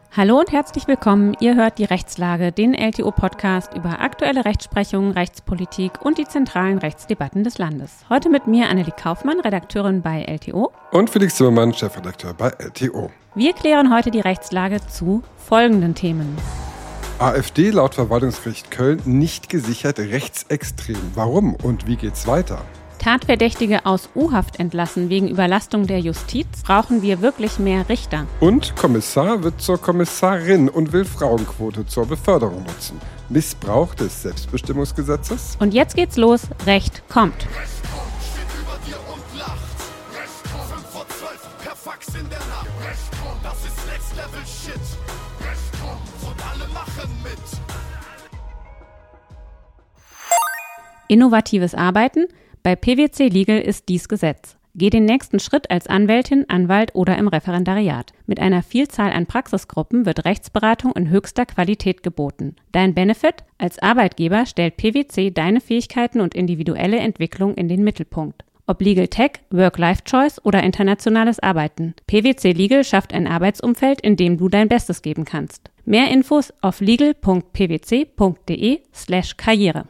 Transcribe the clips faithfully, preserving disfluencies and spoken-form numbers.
Hallo und herzlich willkommen. Ihr hört die Rechtslage, den L T O-Podcast über aktuelle Rechtsprechung, Rechtspolitik und die zentralen Rechtsdebatten des Landes. Heute mit mir Annelie Kaufmann, Redakteurin bei L T O. Und Felix Zimmermann, Chefredakteur bei L T O. Wir klären heute die Rechtslage zu folgenden Themen. AfD laut Verwaltungsgericht Köln nicht gesichert rechtsextrem. Warum und wie geht's weiter? Tatverdächtige aus U-Haft entlassen wegen Überlastung der Justiz. Brauchen wir wirklich mehr Richter? Und Kommissar wird zur Kommissarin und will Frauenquote zur Beförderung nutzen. Missbrauch des Selbstbestimmungsgesetzes. Und jetzt geht's los. Recht kommt. Recht kommt, steht über dir und lacht. Recht kommt, fünf vor zwölf, per Fax in der Nacht. Recht kommt, das ist Next Level Shit. Recht kommt und alle machen mit. Innovatives Arbeiten. Bei P W C Legal ist dies Gesetz. Geh den nächsten Schritt als Anwältin, Anwalt oder im Referendariat. Mit einer Vielzahl an Praxisgruppen wird Rechtsberatung in höchster Qualität geboten. Dein Benefit? Als Arbeitgeber stellt P W C deine Fähigkeiten und individuelle Entwicklung in den Mittelpunkt. Ob Legal Tech, Work-Life-Choice oder internationales Arbeiten. P W C Legal schafft ein Arbeitsumfeld, in dem du dein Bestes geben kannst. Mehr Infos auf legal punkt p w c punkt d e slash karriere.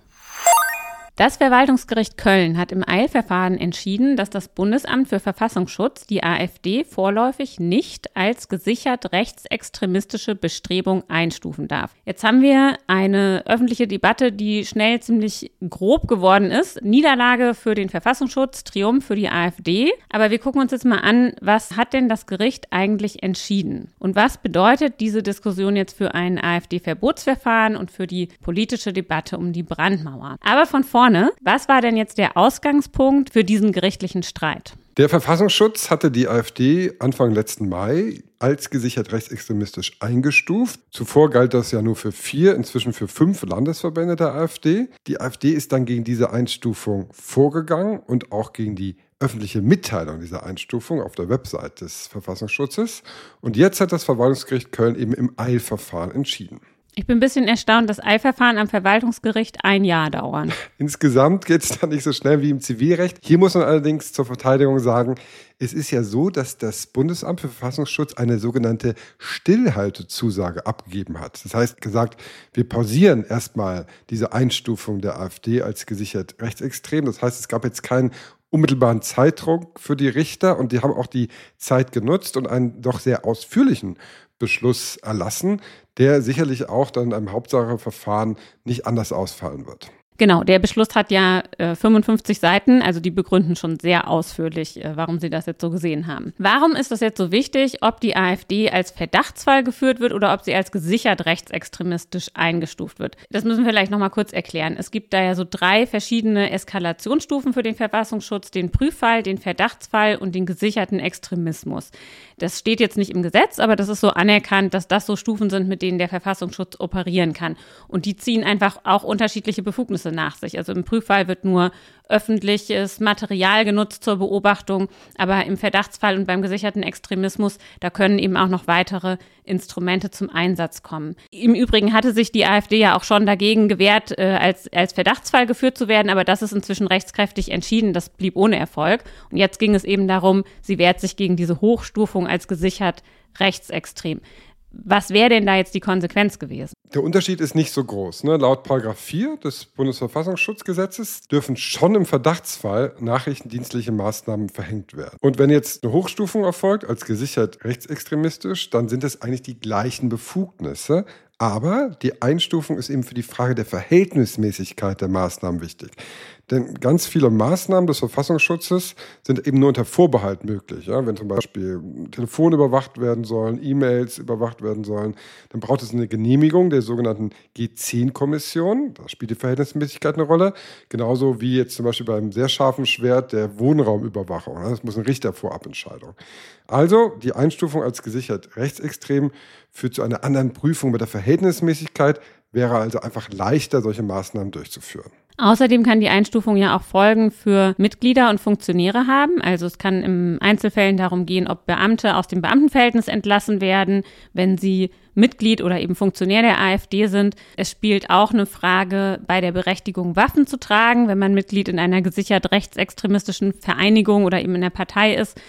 Das Verwaltungsgericht Köln hat im Eilverfahren entschieden, dass das Bundesamt für Verfassungsschutz die AfD vorläufig nicht als gesichert rechtsextremistische Bestrebung einstufen darf. Jetzt haben wir eine öffentliche Debatte, die schnell ziemlich grob geworden ist. Niederlage für den Verfassungsschutz, Triumph für die AfD. Aber wir gucken uns jetzt mal an, was hat denn das Gericht eigentlich entschieden? Und was bedeutet diese Diskussion jetzt für ein AfD-Verbotsverfahren und für die politische Debatte um die Brandmauer? Aber von vorne, was war denn jetzt der Ausgangspunkt für diesen gerichtlichen Streit? Der Verfassungsschutz hatte die AfD Anfang letzten Mai als gesichert rechtsextremistisch eingestuft. Zuvor galt das ja nur für vier, inzwischen für fünf Landesverbände der AfD. Die AfD ist dann gegen diese Einstufung vorgegangen und auch gegen die öffentliche Mitteilung dieser Einstufung auf der Website des Verfassungsschutzes. Und jetzt hat das Verwaltungsgericht Köln eben im Eilverfahren entschieden. Ich bin ein bisschen erstaunt, dass Eilverfahren am Verwaltungsgericht ein Jahr dauern. Insgesamt geht es dann nicht so schnell wie im Zivilrecht. Hier muss man allerdings zur Verteidigung sagen, es ist ja so, dass das Bundesamt für Verfassungsschutz eine sogenannte Stillhaltezusage abgegeben hat. Das heißt gesagt, wir pausieren erstmal diese Einstufung der AfD als gesichert rechtsextrem. Das heißt, es gab jetzt keinen unmittelbaren Zeitdruck für die Richter und die haben auch die Zeit genutzt und einen doch sehr ausführlichen Beschluss erlassen, der sicherlich auch dann in einem Hauptsacheverfahren nicht anders ausfallen wird. Genau, der Beschluss hat ja äh, fünfundfünfzig Seiten, also die begründen schon sehr ausführlich, äh, warum sie das jetzt so gesehen haben. Warum ist das jetzt so wichtig, ob die AfD als Verdachtsfall geführt wird oder ob sie als gesichert rechtsextremistisch eingestuft wird? Das müssen wir vielleicht nochmal kurz erklären. Es gibt da ja so drei verschiedene Eskalationsstufen für den Verfassungsschutz, den Prüffall, den Verdachtsfall und den gesicherten Extremismus. Das steht jetzt nicht im Gesetz, aber das ist so anerkannt, dass das so Stufen sind, mit denen der Verfassungsschutz operieren kann. Und die ziehen einfach auch unterschiedliche Befugnisse nach sich. Also im Prüffall wird nur öffentliches Material genutzt zur Beobachtung, aber im Verdachtsfall und beim gesicherten Extremismus, da können eben auch noch weitere Instrumente zum Einsatz kommen. Im Übrigen hatte sich die AfD ja auch schon dagegen gewehrt, äh, als, als Verdachtsfall geführt zu werden, aber das ist inzwischen rechtskräftig entschieden, das blieb ohne Erfolg. Und jetzt ging es eben darum, sie wehrt sich gegen diese Hochstufung als gesichert rechtsextrem. Was wäre denn da jetzt die Konsequenz gewesen? Der Unterschied ist nicht so groß. Ne? Laut Paragraph vier des Bundesverfassungsschutzgesetzes dürfen schon im Verdachtsfall nachrichtendienstliche Maßnahmen verhängt werden. Und wenn jetzt eine Hochstufung erfolgt als gesichert rechtsextremistisch, dann sind es eigentlich die gleichen Befugnisse. Aber die Einstufung ist eben für die Frage der Verhältnismäßigkeit der Maßnahmen wichtig. Denn ganz viele Maßnahmen des Verfassungsschutzes sind eben nur unter Vorbehalt möglich. Ja, wenn zum Beispiel Telefone überwacht werden sollen, E-Mails überwacht werden sollen, dann braucht es eine Genehmigung der sogenannten G zehn Kommission. Da spielt die Verhältnismäßigkeit eine Rolle. Genauso wie jetzt zum Beispiel beim sehr scharfen Schwert der Wohnraumüberwachung. Das muss ein Richtervorabentscheidung. Also die Einstufung als gesichert rechtsextrem führt zu einer anderen Prüfung mit der Verhältnismäßigkeit, wäre also einfach leichter, solche Maßnahmen durchzuführen. Außerdem kann die Einstufung ja auch Folgen für Mitglieder und Funktionäre haben. Also es kann im Einzelfällen darum gehen, ob Beamte aus dem Beamtenverhältnis entlassen werden, wenn sie Mitglied oder eben Funktionär der AfD sind. Es spielt auch eine Frage bei der Berechtigung, Waffen zu tragen, wenn man Mitglied in einer gesichert rechtsextremistischen Vereinigung oder eben in der Partei ist.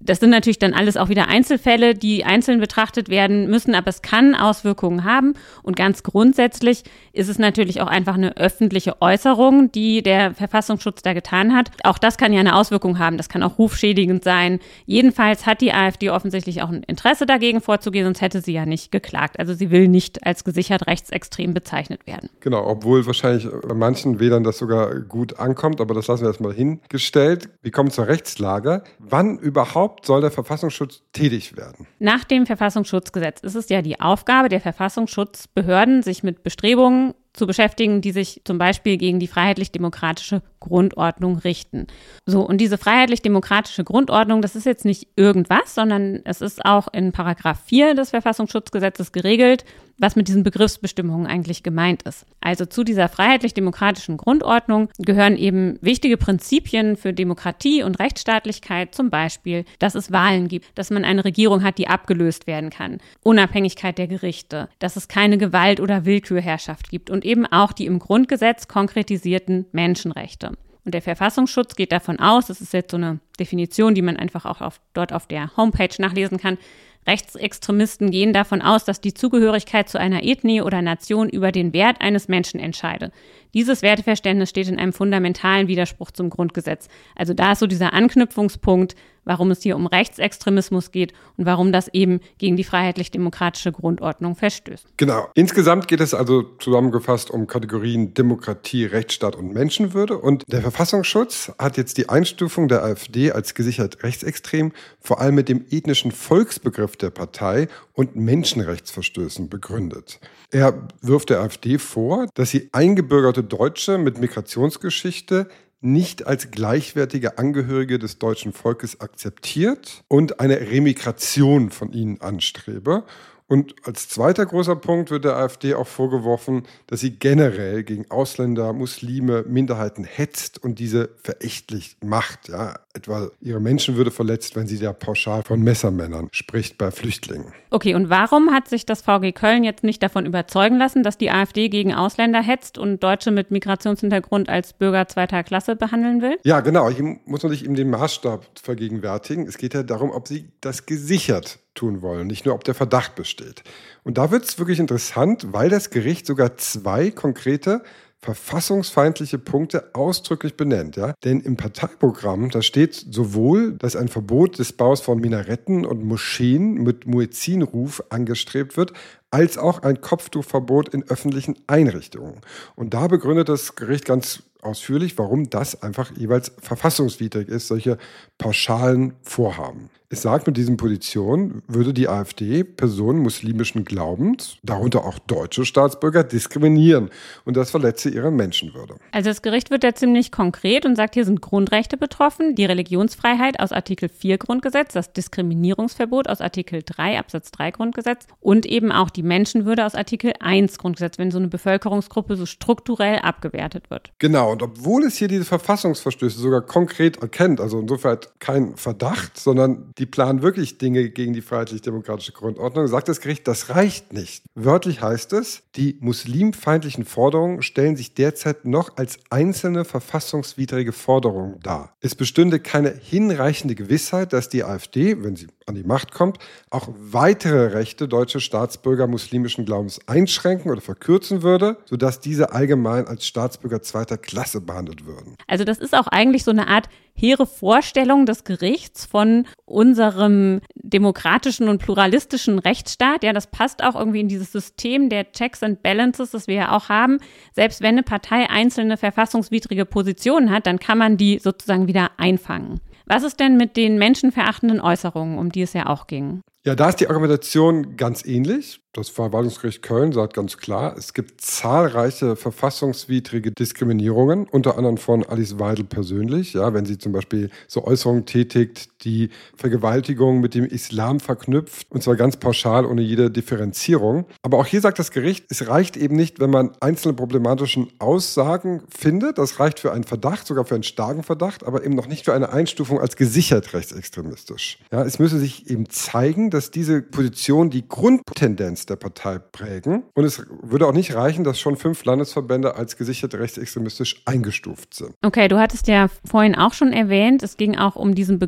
Das sind natürlich dann alles auch wieder Einzelfälle, die einzeln betrachtet werden müssen, aber es kann Auswirkungen haben. Und ganz grundsätzlich ist es natürlich auch einfach eine öffentliche Äußerung, die der Verfassungsschutz da getan hat. Auch das kann ja eine Auswirkung haben, das kann auch rufschädigend sein. Jedenfalls hat die AfD offensichtlich auch ein Interesse dagegen vorzugehen, sonst hätte sie ja nicht geklagt. Also sie will nicht als gesichert rechtsextrem bezeichnet werden. Genau, obwohl wahrscheinlich bei manchen Wählern das sogar gut ankommt, aber das lassen wir erstmal hingestellt. Wir kommen zur Rechtslage. Wann überhaupt soll der Verfassungsschutz tätig werden? Nach dem Verfassungsschutzgesetz ist es ja die Aufgabe der Verfassungsschutzbehörden, sich mit Bestrebungen zu beschäftigen, die sich zum Beispiel gegen die freiheitlich-demokratische Grundordnung richten. So, und diese freiheitlich-demokratische Grundordnung, das ist jetzt nicht irgendwas, sondern es ist auch in Paragraph vier des Verfassungsschutzgesetzes geregelt, was mit diesen Begriffsbestimmungen eigentlich gemeint ist. Also zu dieser freiheitlich-demokratischen Grundordnung gehören eben wichtige Prinzipien für Demokratie und Rechtsstaatlichkeit, zum Beispiel, dass es Wahlen gibt, dass man eine Regierung hat, die abgelöst werden kann, Unabhängigkeit der Gerichte, dass es keine Gewalt- oder Willkürherrschaft gibt und eben auch die im Grundgesetz konkretisierten Menschenrechte. Und der Verfassungsschutz geht davon aus, das ist jetzt so eine Definition, die man einfach auch auf, dort auf der Homepage nachlesen kann, Rechtsextremisten gehen davon aus, dass die Zugehörigkeit zu einer Ethnie oder Nation über den Wert eines Menschen entscheide. Dieses Werteverständnis steht in einem fundamentalen Widerspruch zum Grundgesetz. Also da ist so dieser Anknüpfungspunkt, warum es hier um Rechtsextremismus geht und warum das eben gegen die freiheitlich-demokratische Grundordnung verstößt. Genau. Insgesamt geht es also zusammengefasst um Kategorien Demokratie, Rechtsstaat und Menschenwürde. Und der Verfassungsschutz hat jetzt die Einstufung der AfD als gesichert rechtsextrem vor allem mit dem ethnischen Volksbegriff der Partei und Menschenrechtsverstößen begründet. Er wirft der AfD vor, dass sie eingebürgerte Deutsche mit Migrationsgeschichte nicht als gleichwertige Angehörige des deutschen Volkes akzeptiert und eine Remigration von ihnen anstrebe. Und als zweiter großer Punkt wird der AfD auch vorgeworfen, dass sie generell gegen Ausländer, Muslime, Minderheiten hetzt und diese verächtlich macht. Ja, etwa ihre Menschenwürde verletzt, wenn sie da pauschal von Messermännern spricht bei Flüchtlingen. Okay, und warum hat sich das V G Köln jetzt nicht davon überzeugen lassen, dass die AfD gegen Ausländer hetzt und Deutsche mit Migrationshintergrund als Bürger zweiter Klasse behandeln will? Ja, genau. Hier muss man sich eben den Maßstab vergegenwärtigen. Es geht ja darum, ob sie das gesichert tun wollen, nicht nur ob der Verdacht besteht. Und da wird es wirklich interessant, weil das Gericht sogar zwei konkrete verfassungsfeindliche Punkte ausdrücklich benennt. Ja? Denn im Parteiprogramm, da steht sowohl, dass ein Verbot des Baus von Minaretten und Moscheen mit Muezzinruf angestrebt wird, als auch ein Kopftuchverbot in öffentlichen Einrichtungen. Und da begründet das Gericht ganz ausführlich, warum das einfach jeweils verfassungswidrig ist, solche pauschalen Vorhaben. Es sagt, mit diesen Positionen würde die AfD Personen muslimischen Glaubens, darunter auch deutsche Staatsbürger, diskriminieren. Und das verletze ihre Menschenwürde. Also das Gericht wird da ziemlich konkret und sagt, hier sind Grundrechte betroffen, die Religionsfreiheit aus Artikel vier Grundgesetz, das Diskriminierungsverbot aus Artikel drei Absatz drei Grundgesetz und eben auch die Menschenwürde aus Artikel eins Grundgesetz, wenn so eine Bevölkerungsgruppe so strukturell abgewertet wird. Genau, und obwohl es hier diese Verfassungsverstöße sogar konkret erkennt, also insofern kein Verdacht, sondern die planen wirklich Dinge gegen die freiheitlich-demokratische Grundordnung, sagt das Gericht, das reicht nicht. Wörtlich heißt es, die muslimfeindlichen Forderungen stellen sich derzeit noch als einzelne verfassungswidrige Forderungen dar. Es bestünde keine hinreichende Gewissheit, dass die AfD, wenn sie an die Macht kommt, auch weitere Rechte deutscher Staatsbürger muslimischen Glaubens einschränken oder verkürzen würde, sodass diese allgemein als Staatsbürger zweiter Klasse behandelt würden. Also das ist auch eigentlich so eine Art hehre Vorstellung des Gerichts von unserem demokratischen und pluralistischen Rechtsstaat. Ja, das passt auch irgendwie in dieses System der Checks and Balances, das wir ja auch haben. Selbst wenn eine Partei einzelne verfassungswidrige Positionen hat, dann kann man die sozusagen wieder einfangen. Was ist denn mit den menschenverachtenden Äußerungen, um die es ja auch ging? Ja, da ist die Argumentation ganz ähnlich. Das Verwaltungsgericht Köln sagt ganz klar, es gibt zahlreiche verfassungswidrige Diskriminierungen, unter anderem von Alice Weidel persönlich, ja, wenn sie zum Beispiel so Äußerungen tätigt, die Vergewaltigung mit dem Islam verknüpft, und zwar ganz pauschal, ohne jede Differenzierung. Aber auch hier sagt das Gericht, es reicht eben nicht, wenn man einzelne problematischen Aussagen findet. Das reicht für einen Verdacht, sogar für einen starken Verdacht, aber eben noch nicht für eine Einstufung als gesichert rechtsextremistisch. Ja, es müsse sich eben zeigen, dass diese Position die Grundtendenz der Partei prägen. Und es würde auch nicht reichen, dass schon fünf Landesverbände als gesichert rechtsextremistisch eingestuft sind. Okay, du hattest ja vorhin auch schon erwähnt, es ging auch um diesen Begriff der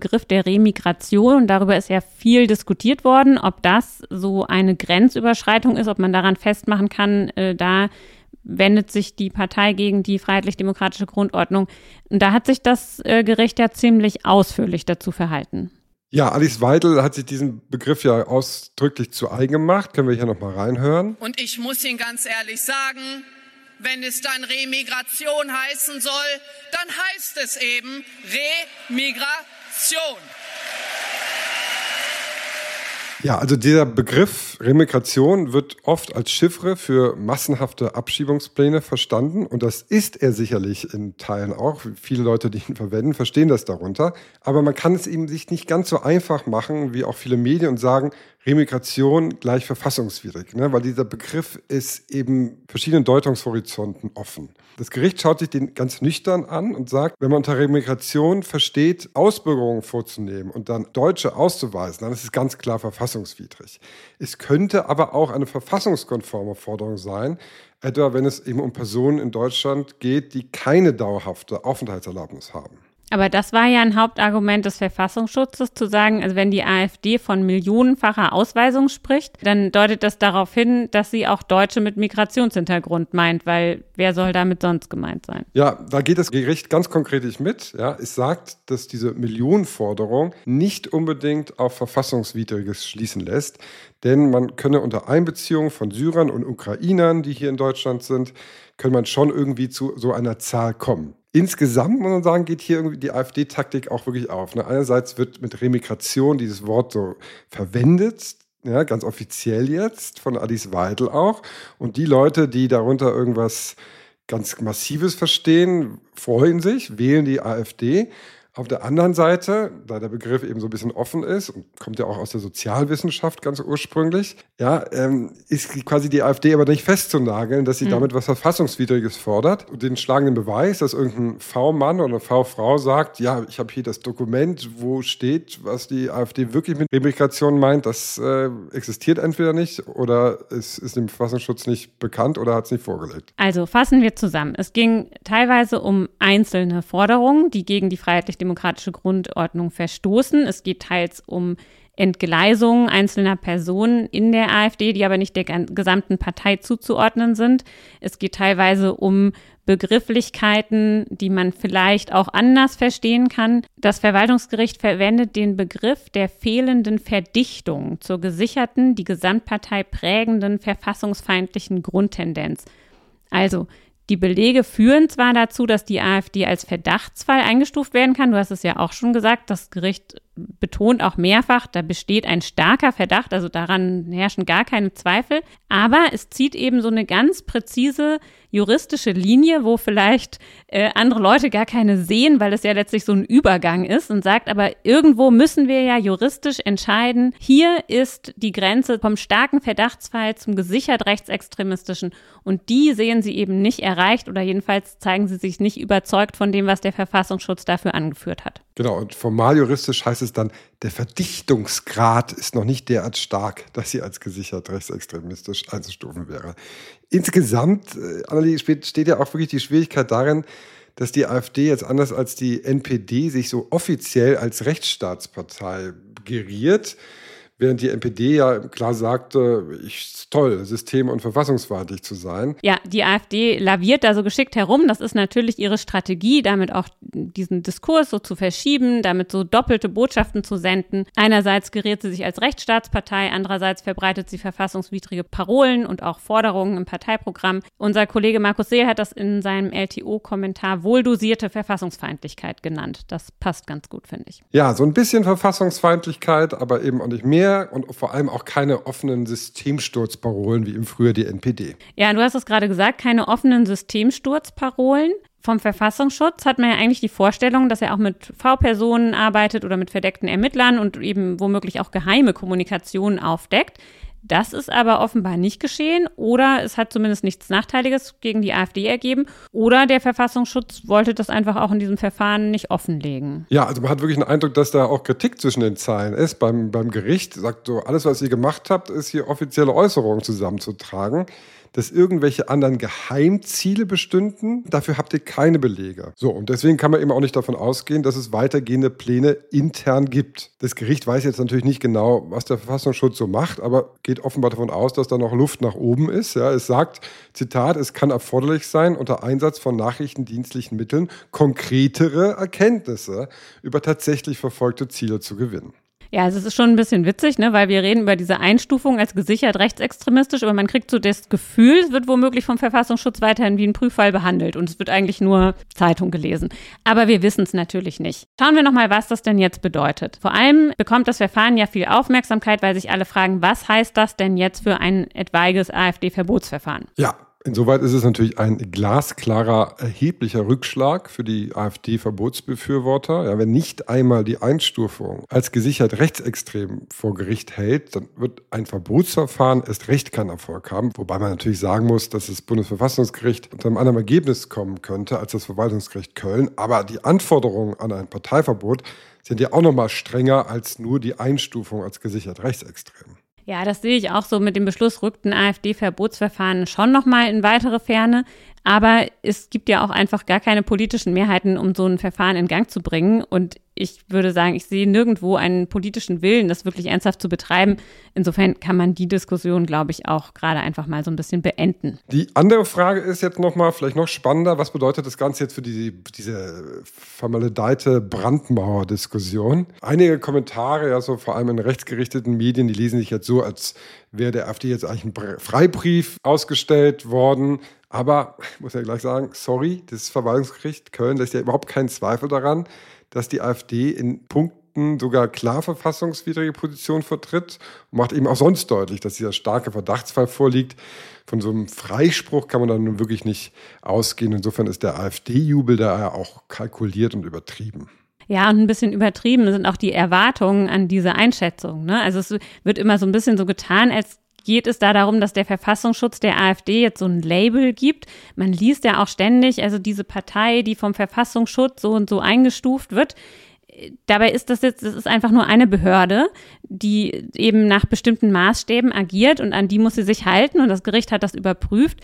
der Remigration. Darüber ist ja viel diskutiert worden, ob das so eine Grenzüberschreitung ist, ob man daran festmachen kann, äh, da wendet sich die Partei gegen die freiheitlich-demokratische Grundordnung. Und da hat sich das äh, Gericht ja ziemlich ausführlich dazu verhalten. Ja, Alice Weidel hat sich diesen Begriff ja ausdrücklich zu eigen gemacht. Können wir hier nochmal reinhören? Und ich muss Ihnen ganz ehrlich sagen, wenn es dann Remigration heißen soll, dann heißt es eben Remigration. Ja, also dieser Begriff Remigration wird oft als Chiffre für massenhafte Abschiebungspläne verstanden. Und das ist er sicherlich in Teilen auch. Viele Leute, die ihn verwenden, verstehen das darunter. Aber man kann es eben sich nicht ganz so einfach machen, wie auch viele Medien, und sagen, Remigration gleich verfassungswidrig, ne? Weil dieser Begriff ist eben verschiedenen Deutungshorizonten offen. Das Gericht schaut sich den ganz nüchtern an und sagt, wenn man unter Remigration versteht, Ausbürgerungen vorzunehmen und dann Deutsche auszuweisen, dann ist es ganz klar verfassungswidrig. Es könnte aber auch eine verfassungskonforme Forderung sein, etwa wenn es eben um Personen in Deutschland geht, die keine dauerhafte Aufenthaltserlaubnis haben. Aber das war ja ein Hauptargument des Verfassungsschutzes, zu sagen, also wenn die AfD von millionenfacher Ausweisung spricht, dann deutet das darauf hin, dass sie auch Deutsche mit Migrationshintergrund meint, weil wer soll damit sonst gemeint sein? Ja, da geht das Gericht ganz konkret mit. Ja, es sagt, dass diese Millionenforderung nicht unbedingt auf Verfassungswidriges schließen lässt, denn man könne unter Einbeziehung von Syrern und Ukrainern, die hier in Deutschland sind, kann man schon irgendwie zu so einer Zahl kommen. Insgesamt, muss man sagen, geht hier irgendwie die AfD-Taktik auch wirklich auf. Ne? Einerseits wird mit Remigration dieses Wort so verwendet, ja, ganz offiziell jetzt, von Alice Weidel auch. Und die Leute, die darunter irgendwas ganz Massives verstehen, freuen sich, wählen die AfD. Auf der anderen Seite, da der Begriff eben so ein bisschen offen ist und kommt ja auch aus der Sozialwissenschaft ganz ursprünglich, ja, ähm, ist quasi die AfD aber nicht festzunageln, dass sie mhm. damit was Verfassungswidriges fordert. Und den schlagenden Beweis, dass irgendein V-Mann oder V-Frau sagt, ja, ich habe hier das Dokument, wo steht, was die AfD wirklich mit Remigration meint, das äh, existiert entweder nicht oder es ist dem Verfassungsschutz nicht bekannt oder hat es nicht vorgelegt. Also fassen wir zusammen. Es ging teilweise um einzelne Forderungen, die gegen die freiheitlich demokratische Grundordnung verstoßen. Es geht teils um Entgleisungen einzelner Personen in der AfD, die aber nicht der gesamten Partei zuzuordnen sind. Es geht teilweise um Begrifflichkeiten, die man vielleicht auch anders verstehen kann. Das Verwaltungsgericht verwendet den Begriff der fehlenden Verdichtung zur gesicherten, die Gesamtpartei prägenden verfassungsfeindlichen Grundtendenz. Also die Belege führen zwar dazu, dass die AfD als Verdachtsfall eingestuft werden kann. Du hast es ja auch schon gesagt, das Gericht betont auch mehrfach, da besteht ein starker Verdacht, also daran herrschen gar keine Zweifel. Aber es zieht eben so eine ganz präzise juristische Linie, wo vielleicht äh, andere Leute gar keine sehen, weil es ja letztlich so ein Übergang ist, und sagt, aber irgendwo müssen wir ja juristisch entscheiden, hier ist die Grenze vom starken Verdachtsfall zum gesichert rechtsextremistischen, und die sehen sie eben nicht erreicht, oder jedenfalls zeigen sie sich nicht überzeugt von dem, was der Verfassungsschutz dafür angeführt hat. Genau, und formal juristisch heißt es dann, der Verdichtungsgrad ist noch nicht derart stark, dass sie als gesichert rechtsextremistisch einzustufen wäre. Insgesamt, äh, Annelie, steht ja auch wirklich die Schwierigkeit darin, dass die AfD jetzt anders als die N P D sich so offiziell als Rechtsstaatspartei geriert, während die N P D ja klar sagte, ich, ist toll, system- und verfassungsfeindlich zu sein. Ja, die AfD laviert da so geschickt herum. Das ist natürlich ihre Strategie, damit auch diesen Diskurs so zu verschieben, damit so doppelte Botschaften zu senden. Einerseits geriert sie sich als Rechtsstaatspartei, andererseits verbreitet sie verfassungswidrige Parolen und auch Forderungen im Parteiprogramm. Unser Kollege Markus Seel hat das in seinem L T O-Kommentar wohldosierte Verfassungsfeindlichkeit genannt. Das passt ganz gut, finde ich. Ja, so ein bisschen Verfassungsfeindlichkeit, aber eben auch nicht mehr. Und vor allem auch keine offenen Systemsturzparolen wie im Frühjahr die N P D. Ja, du hast es gerade gesagt, keine offenen Systemsturzparolen. Vom Verfassungsschutz hat man ja eigentlich die Vorstellung, dass er auch mit V-Personen arbeitet oder mit verdeckten Ermittlern und eben womöglich auch geheime Kommunikation aufdeckt. Das ist aber offenbar nicht geschehen, oder es hat zumindest nichts Nachteiliges gegen die AfD ergeben, oder der Verfassungsschutz wollte das einfach auch in diesem Verfahren nicht offenlegen. Ja, also man hat wirklich den Eindruck, dass da auch Kritik zwischen den Zeilen ist. Beim, beim Gericht sagt so, alles, was ihr gemacht habt, ist hier offizielle Äußerungen zusammenzutragen. dass irgendwelche anderen Geheimziele bestünden. Dafür habt ihr keine Belege. So, und deswegen kann man eben auch nicht davon ausgehen, dass es weitergehende Pläne intern gibt. Das Gericht weiß jetzt natürlich nicht genau, was der Verfassungsschutz so macht, aber geht offenbar davon aus, dass da noch Luft nach oben ist. Ja, es sagt, Zitat, es kann erforderlich sein, unter Einsatz von nachrichtendienstlichen Mitteln konkretere Erkenntnisse über tatsächlich verfolgte Ziele zu gewinnen. Ja, also es ist schon ein bisschen witzig, ne, weil wir reden über diese Einstufung als gesichert rechtsextremistisch, aber man kriegt so das Gefühl, es wird womöglich vom Verfassungsschutz weiterhin wie ein Prüffall behandelt und es wird eigentlich nur Zeitung gelesen. Aber wir wissen es natürlich nicht. Schauen wir nochmal, was das denn jetzt bedeutet. Vor allem bekommt das Verfahren ja viel Aufmerksamkeit, weil sich alle fragen, was heißt das denn jetzt für ein etwaiges AfD-Verbotsverfahren? Ja. Insoweit ist es natürlich ein glasklarer, erheblicher Rückschlag für die AfD-Verbotsbefürworter. Ja, wenn nicht einmal die Einstufung als gesichert rechtsextrem vor Gericht hält, dann wird ein Verbotsverfahren erst recht keinen Erfolg haben. Wobei man natürlich sagen muss, dass das Bundesverfassungsgericht unter einem anderen Ergebnis kommen könnte als das Verwaltungsgericht Köln. Aber die Anforderungen an ein Parteiverbot sind ja auch noch mal strenger als nur die Einstufung als gesichert rechtsextrem. Ja, das sehe ich auch so. Mit dem Beschluss rückt ein AfD-Verbotsverfahren schon nochmal in weitere Ferne. Aber es gibt ja auch einfach gar keine politischen Mehrheiten, um so ein Verfahren in Gang zu bringen. Und ich würde sagen, ich sehe nirgendwo einen politischen Willen, das wirklich ernsthaft zu betreiben. Insofern kann man die Diskussion, glaube ich, auch gerade einfach mal so ein bisschen beenden. Die andere Frage ist jetzt nochmal, vielleicht noch spannender, was bedeutet das Ganze jetzt für die, diese vermaledeite Brandmauer-Diskussion? Einige Kommentare, ja so vor allem in rechtsgerichteten Medien, die lesen sich jetzt so, als wäre der AfD jetzt eigentlich ein Freibrief ausgestellt worden. Aber ich muss ja gleich sagen, sorry, das Verwaltungsgericht Köln lässt ja überhaupt keinen Zweifel daran, dass die AfD in Punkten sogar klar verfassungswidrige Position vertritt und macht eben auch sonst deutlich, dass dieser starke Verdachtsfall vorliegt. Von so einem Freispruch kann man dann nun wirklich nicht ausgehen. Insofern ist der AfD-Jubel da auch kalkuliert und übertrieben. Ja, und ein bisschen übertrieben sind auch die Erwartungen an diese Einschätzung, ne? Also es wird immer so ein bisschen so getan, als geht es da darum, dass der Verfassungsschutz der AfD jetzt so ein Label gibt. Man liest ja auch ständig, also diese Partei, die vom Verfassungsschutz so und so eingestuft wird. Dabei ist das jetzt, das ist einfach nur eine Behörde, die eben nach bestimmten Maßstäben agiert und an die muss sie sich halten und das Gericht hat das überprüft.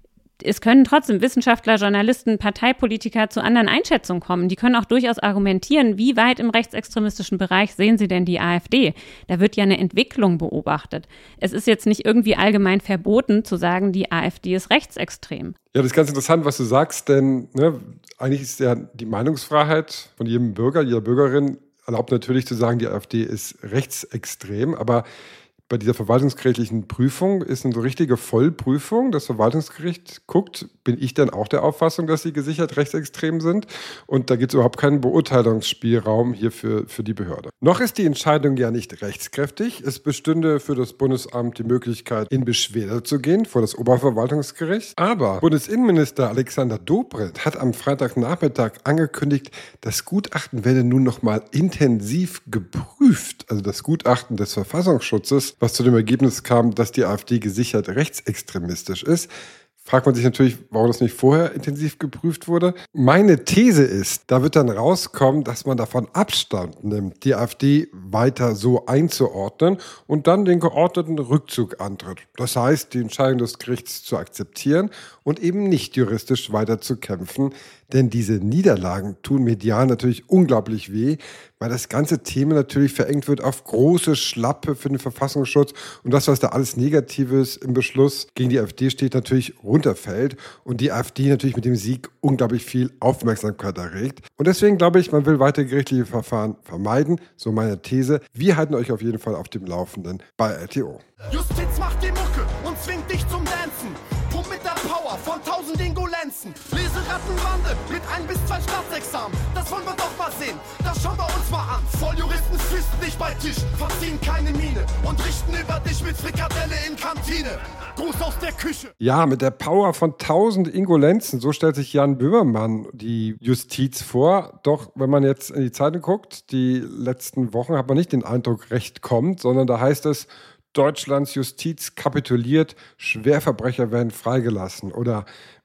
Es können trotzdem Wissenschaftler, Journalisten, Parteipolitiker zu anderen Einschätzungen kommen. Die können auch durchaus argumentieren, wie weit im rechtsextremistischen Bereich sehen sie denn die AfD? Da wird ja eine Entwicklung beobachtet. Es ist jetzt nicht irgendwie allgemein verboten zu sagen, die AfD ist rechtsextrem. Ja, das ist ganz interessant, was du sagst, denn ne, eigentlich ist ja die Meinungsfreiheit von jedem Bürger, jeder Bürgerin erlaubt natürlich zu sagen, die AfD ist rechtsextrem, aber bei dieser verwaltungsgerichtlichen Prüfung ist eine so richtige Vollprüfung. Das Verwaltungsgericht guckt, bin ich denn auch der Auffassung, dass sie gesichert rechtsextrem sind? Und da gibt es überhaupt keinen Beurteilungsspielraum hier für, für die Behörde. Noch ist die Entscheidung ja nicht rechtskräftig. Es bestünde für das Bundesamt die Möglichkeit, in Beschwerde zu gehen vor das Oberverwaltungsgericht. Aber Bundesinnenminister Alexander Dobrindt hat am Freitagnachmittag angekündigt, das Gutachten werde nun nochmal intensiv geprüft. Also das Gutachten des Verfassungsschutzes, was zu dem Ergebnis kam, dass die AfD gesichert rechtsextremistisch ist. Fragt man sich natürlich, warum das nicht vorher intensiv geprüft wurde. Meine These ist, da wird dann rauskommen, dass man davon Abstand nimmt, die AfD weiter so einzuordnen und dann den geordneten Rückzug antritt. Das heißt, die Entscheidung des Gerichts zu akzeptieren und eben nicht juristisch weiter zu kämpfen. Denn diese Niederlagen tun medial natürlich unglaublich weh, weil das ganze Thema natürlich verengt wird auf große Schlappe für den Verfassungsschutz und das, was da alles Negatives im Beschluss gegen die AfD steht, natürlich runterfällt und die AfD natürlich mit dem Sieg unglaublich viel Aufmerksamkeit erregt. Und deswegen glaube ich, man will weitere gerichtliche Verfahren vermeiden, so meine These. Wir halten euch auf jeden Fall auf dem Laufenden bei R T O. Justiz macht die Mucke und zwingt dich zum Dancen. Pump mit der Power von tausend Ingolenzen. Leserattenbande mit ein bis zwei Staatsexamen. Das wollen wir doch mal sehen, das schauen wir uns mal an. Volljuristen fisten dich bei Tisch, verziehen keine Miene und richten über dich mit Frikadelle in Kantine. Gruß aus der Küche. Ja, mit der Power von tausend Ingolenzen, so stellt sich Jan Böhmermann die Justiz vor. Doch wenn man jetzt in die Zeitung guckt, die letzten Wochen hat man nicht den Eindruck, Recht kommt, sondern da heißt es, Deutschlands Justiz kapituliert, Schwerverbrecher werden freigelassen. Oder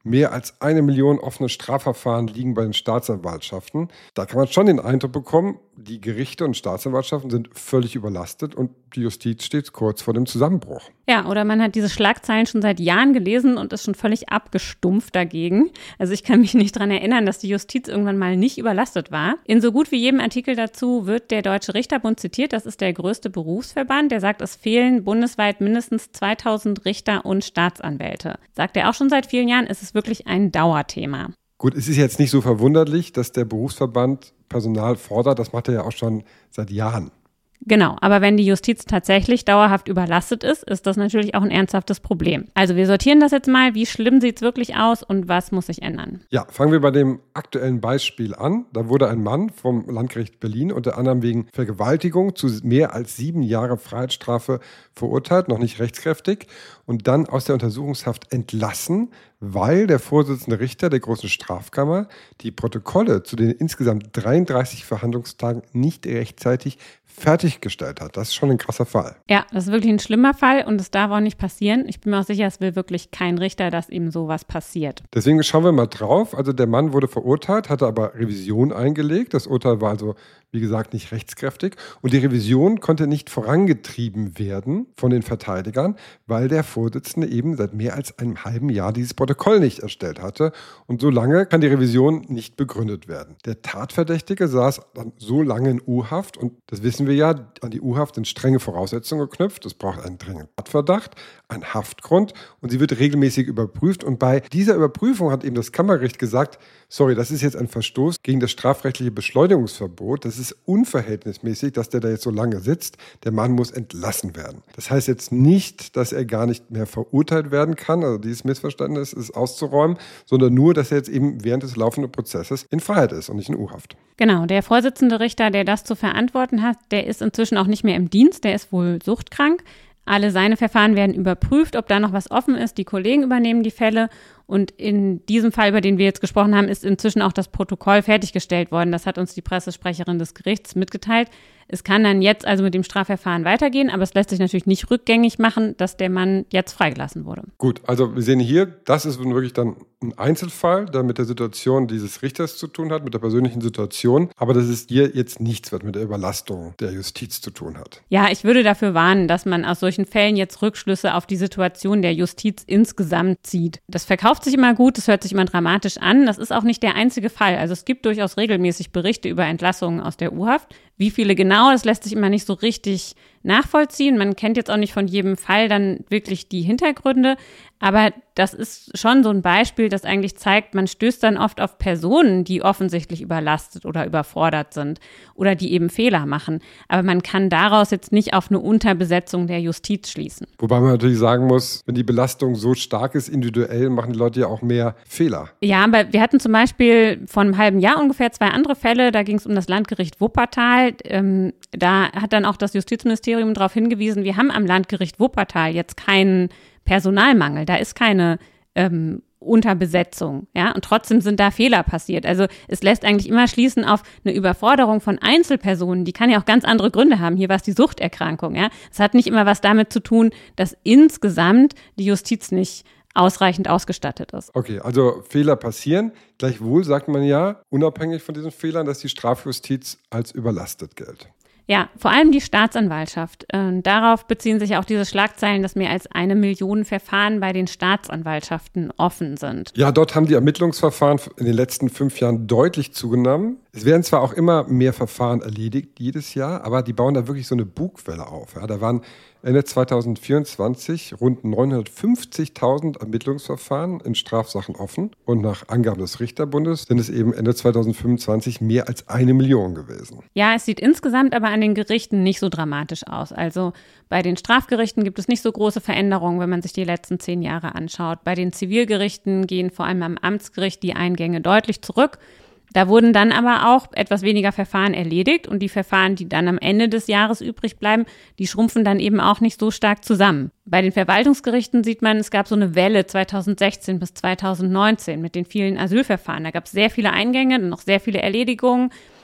Mehr als eine Million offene Strafverfahren liegen bei den Staatsanwaltschaften. Da kann man schon den Eindruck bekommen, die Gerichte und Staatsanwaltschaften sind völlig überlastet und die Justiz steht kurz vor dem Zusammenbruch. Ja, oder man hat diese Schlagzeilen schon seit Jahren gelesen und ist schon völlig abgestumpft dagegen. Also ich kann mich nicht daran erinnern, dass die Justiz irgendwann mal nicht überlastet war. In so gut wie jedem Artikel dazu wird der Deutsche Richterbund zitiert. Das ist der größte Berufsverband. Der sagt, es fehlen bundesweit mindestens zweitausend Richter und Staatsanwälte. Sagt er auch schon seit vielen Jahren, es ist wirklich ein Dauerthema. Gut, es ist jetzt nicht so verwunderlich, dass der Berufsverband Personal fordert. Das macht er ja auch schon seit Jahren. Genau, aber wenn die Justiz tatsächlich dauerhaft überlastet ist, ist das natürlich auch ein ernsthaftes Problem. Also wir sortieren das jetzt mal, wie schlimm sieht es wirklich aus und was muss sich ändern? Ja, fangen wir bei dem aktuellen Beispiel an. Da wurde ein Mann vom Landgericht Berlin unter anderem wegen Vergewaltigung zu mehr als sieben Jahre Freiheitsstrafe verurteilt, noch nicht rechtskräftig, und dann aus der Untersuchungshaft entlassen, weil der Vorsitzende Richter der Großen Strafkammer die Protokolle zu den insgesamt dreiunddreißig Verhandlungstagen nicht rechtzeitig fertiggestellt hat. Das ist schon ein krasser Fall. Ja, das ist wirklich ein schlimmer Fall und es darf auch nicht passieren. Ich bin mir auch sicher, es will wirklich kein Richter, dass ihm sowas passiert. Deswegen schauen wir mal drauf. Also der Mann wurde verurteilt, hatte aber Revision eingelegt. Das Urteil war also, wie gesagt, nicht rechtskräftig. Und die Revision konnte nicht vorangetrieben werden von den Verteidigern, weil der Vorsitzende eben seit mehr als einem halben Jahr dieses Protokoll nicht erstellt hatte. Und so lange kann die Revision nicht begründet werden. Der Tatverdächtige saß dann so lange in U-Haft und das wissen wir ja, an die U-Haft sind strenge Voraussetzungen geknüpft. Es braucht einen dringenden Tatverdacht, einen Haftgrund und sie wird regelmäßig überprüft. Und bei dieser Überprüfung hat eben das Kammergericht gesagt, sorry, das ist jetzt ein Verstoß gegen das strafrechtliche Beschleunigungsverbot. Das ist unverhältnismäßig, dass der da jetzt so lange sitzt. Der Mann muss entlassen werden. Das heißt jetzt nicht, dass er gar nicht mehr verurteilt werden kann, also dieses Missverständnis ist auszuräumen, sondern nur, dass er jetzt eben während des laufenden Prozesses in Freiheit ist und nicht in U-Haft. Genau, der Vorsitzende Richter, der das zu verantworten hat, der ist inzwischen auch nicht mehr im Dienst, der ist wohl suchtkrank. Alle seine Verfahren werden überprüft, ob da noch was offen ist. Die Kollegen übernehmen die Fälle. Und in diesem Fall, über den wir jetzt gesprochen haben, ist inzwischen auch das Protokoll fertiggestellt worden. Das hat uns die Pressesprecherin des Gerichts mitgeteilt. Es kann dann jetzt also mit dem Strafverfahren weitergehen, aber es lässt sich natürlich nicht rückgängig machen, dass der Mann jetzt freigelassen wurde. Gut, also wir sehen hier, das ist wirklich dann ein Einzelfall, der mit der Situation dieses Richters zu tun hat, mit der persönlichen Situation. Aber das ist hier jetzt nichts, was mit der Überlastung der Justiz zu tun hat. Ja, ich würde dafür warnen, dass man aus solchen Fällen jetzt Rückschlüsse auf die Situation der Justiz insgesamt zieht. Das verkauft sich immer gut, das hört sich immer dramatisch an. Das ist auch nicht der einzige Fall. Also es gibt durchaus regelmäßig Berichte über Entlassungen aus der U-Haft. Wie viele genau, das lässt sich immer nicht so richtig nachvollziehen. Man kennt jetzt auch nicht von jedem Fall dann wirklich die Hintergründe. Aber das ist schon so ein Beispiel, das eigentlich zeigt, man stößt dann oft auf Personen, die offensichtlich überlastet oder überfordert sind oder die eben Fehler machen. Aber man kann daraus jetzt nicht auf eine Unterbesetzung der Justiz schließen. Wobei man natürlich sagen muss, wenn die Belastung so stark ist, individuell, machen die Leute ja auch mehr Fehler. Ja, aber wir hatten zum Beispiel vor einem halben Jahr ungefähr zwei andere Fälle. Da ging es um das Landgericht Wuppertal. Ähm, da hat dann auch das Justizministerium darauf hingewiesen, wir haben am Landgericht Wuppertal jetzt keinen Personalmangel, da ist keine ähm, Unterbesetzung, ja, und trotzdem sind da Fehler passiert. Also es lässt eigentlich immer schließen auf eine Überforderung von Einzelpersonen, die kann ja auch ganz andere Gründe haben. Hier war es die Suchterkrankung, ja. Es hat nicht immer was damit zu tun, dass insgesamt die Justiz nicht ausreichend ausgestattet ist. Okay, also Fehler passieren. Gleichwohl sagt man ja, unabhängig von diesen Fehlern, dass die Strafjustiz als überlastet gilt. Ja, vor allem die Staatsanwaltschaft. Äh, darauf beziehen sich auch diese Schlagzeilen, dass mehr als eine Million Verfahren bei den Staatsanwaltschaften offen sind. Ja, dort haben die Ermittlungsverfahren in den letzten fünf Jahren deutlich zugenommen. Es werden zwar auch immer mehr Verfahren erledigt jedes Jahr, aber die bauen da wirklich so eine Bugwelle auf. Ja, da waren Ende zweitausendvierundzwanzig rund neunhundertfünfzigtausend Ermittlungsverfahren in Strafsachen offen. Und nach Angaben des Richterbundes sind es eben Ende zweitausendfünfundzwanzig mehr als eine Million gewesen. Ja, es sieht insgesamt aber an den Gerichten nicht so dramatisch aus. Also bei den Strafgerichten gibt es nicht so große Veränderungen, wenn man sich die letzten zehn Jahre anschaut. Bei den Zivilgerichten gehen vor allem am Amtsgericht die Eingänge deutlich zurück. Da wurden dann aber auch etwas weniger Verfahren erledigt und die Verfahren, die dann am Ende des Jahres übrig bleiben, die schrumpfen dann eben auch nicht so stark zusammen. Bei den Verwaltungsgerichten sieht man, es gab so eine Welle zweitausendsechzehn bis zweitausendneunzehn mit den vielen Asylverfahren. Da gab es sehr viele Eingänge, noch sehr viele Erledigungen.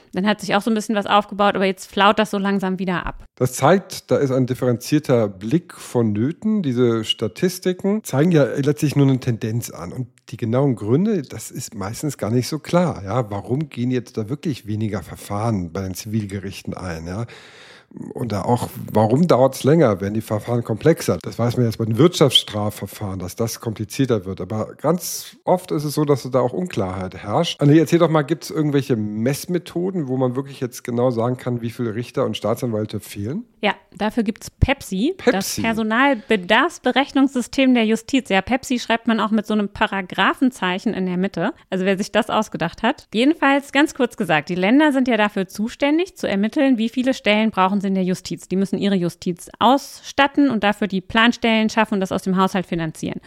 Dann hat sich auch so ein bisschen was aufgebaut, aber jetzt flaut das so langsam wieder ab. Das zeigt, da ist ein differenzierter Blick vonnöten. Diese Statistiken zeigen ja letztlich nur eine Tendenz an. Und die genauen Gründe, das ist meistens gar nicht so klar. Ja, warum gehen jetzt da wirklich weniger Verfahren bei den Zivilgerichten ein? Ja? Und da auch, warum dauert es länger, werden die Verfahren komplexer? Das weiß man jetzt bei den Wirtschaftsstrafverfahren, dass das komplizierter wird. Aber ganz oft ist es so, dass da auch Unklarheit herrscht. Anne, erzähl doch mal, gibt es irgendwelche Messmethoden, wo man wirklich jetzt genau sagen kann, wie viele Richter und Staatsanwälte fehlen? Ja, dafür gibt es Pepsi, Pepsi, das Personalbedarfsberechnungssystem der Justiz. Ja, Pepsi schreibt man auch mit so einem Paragraphenzeichen in der Mitte. Also wer sich das ausgedacht hat. Jedenfalls, ganz kurz gesagt, die Länder sind ja dafür zuständig, zu ermitteln, wie viele Stellen brauchen sie in der Justiz. Die müssen ihre Justiz ausstatten und dafür die Planstellen schaffen und das aus dem Haushalt finanzieren.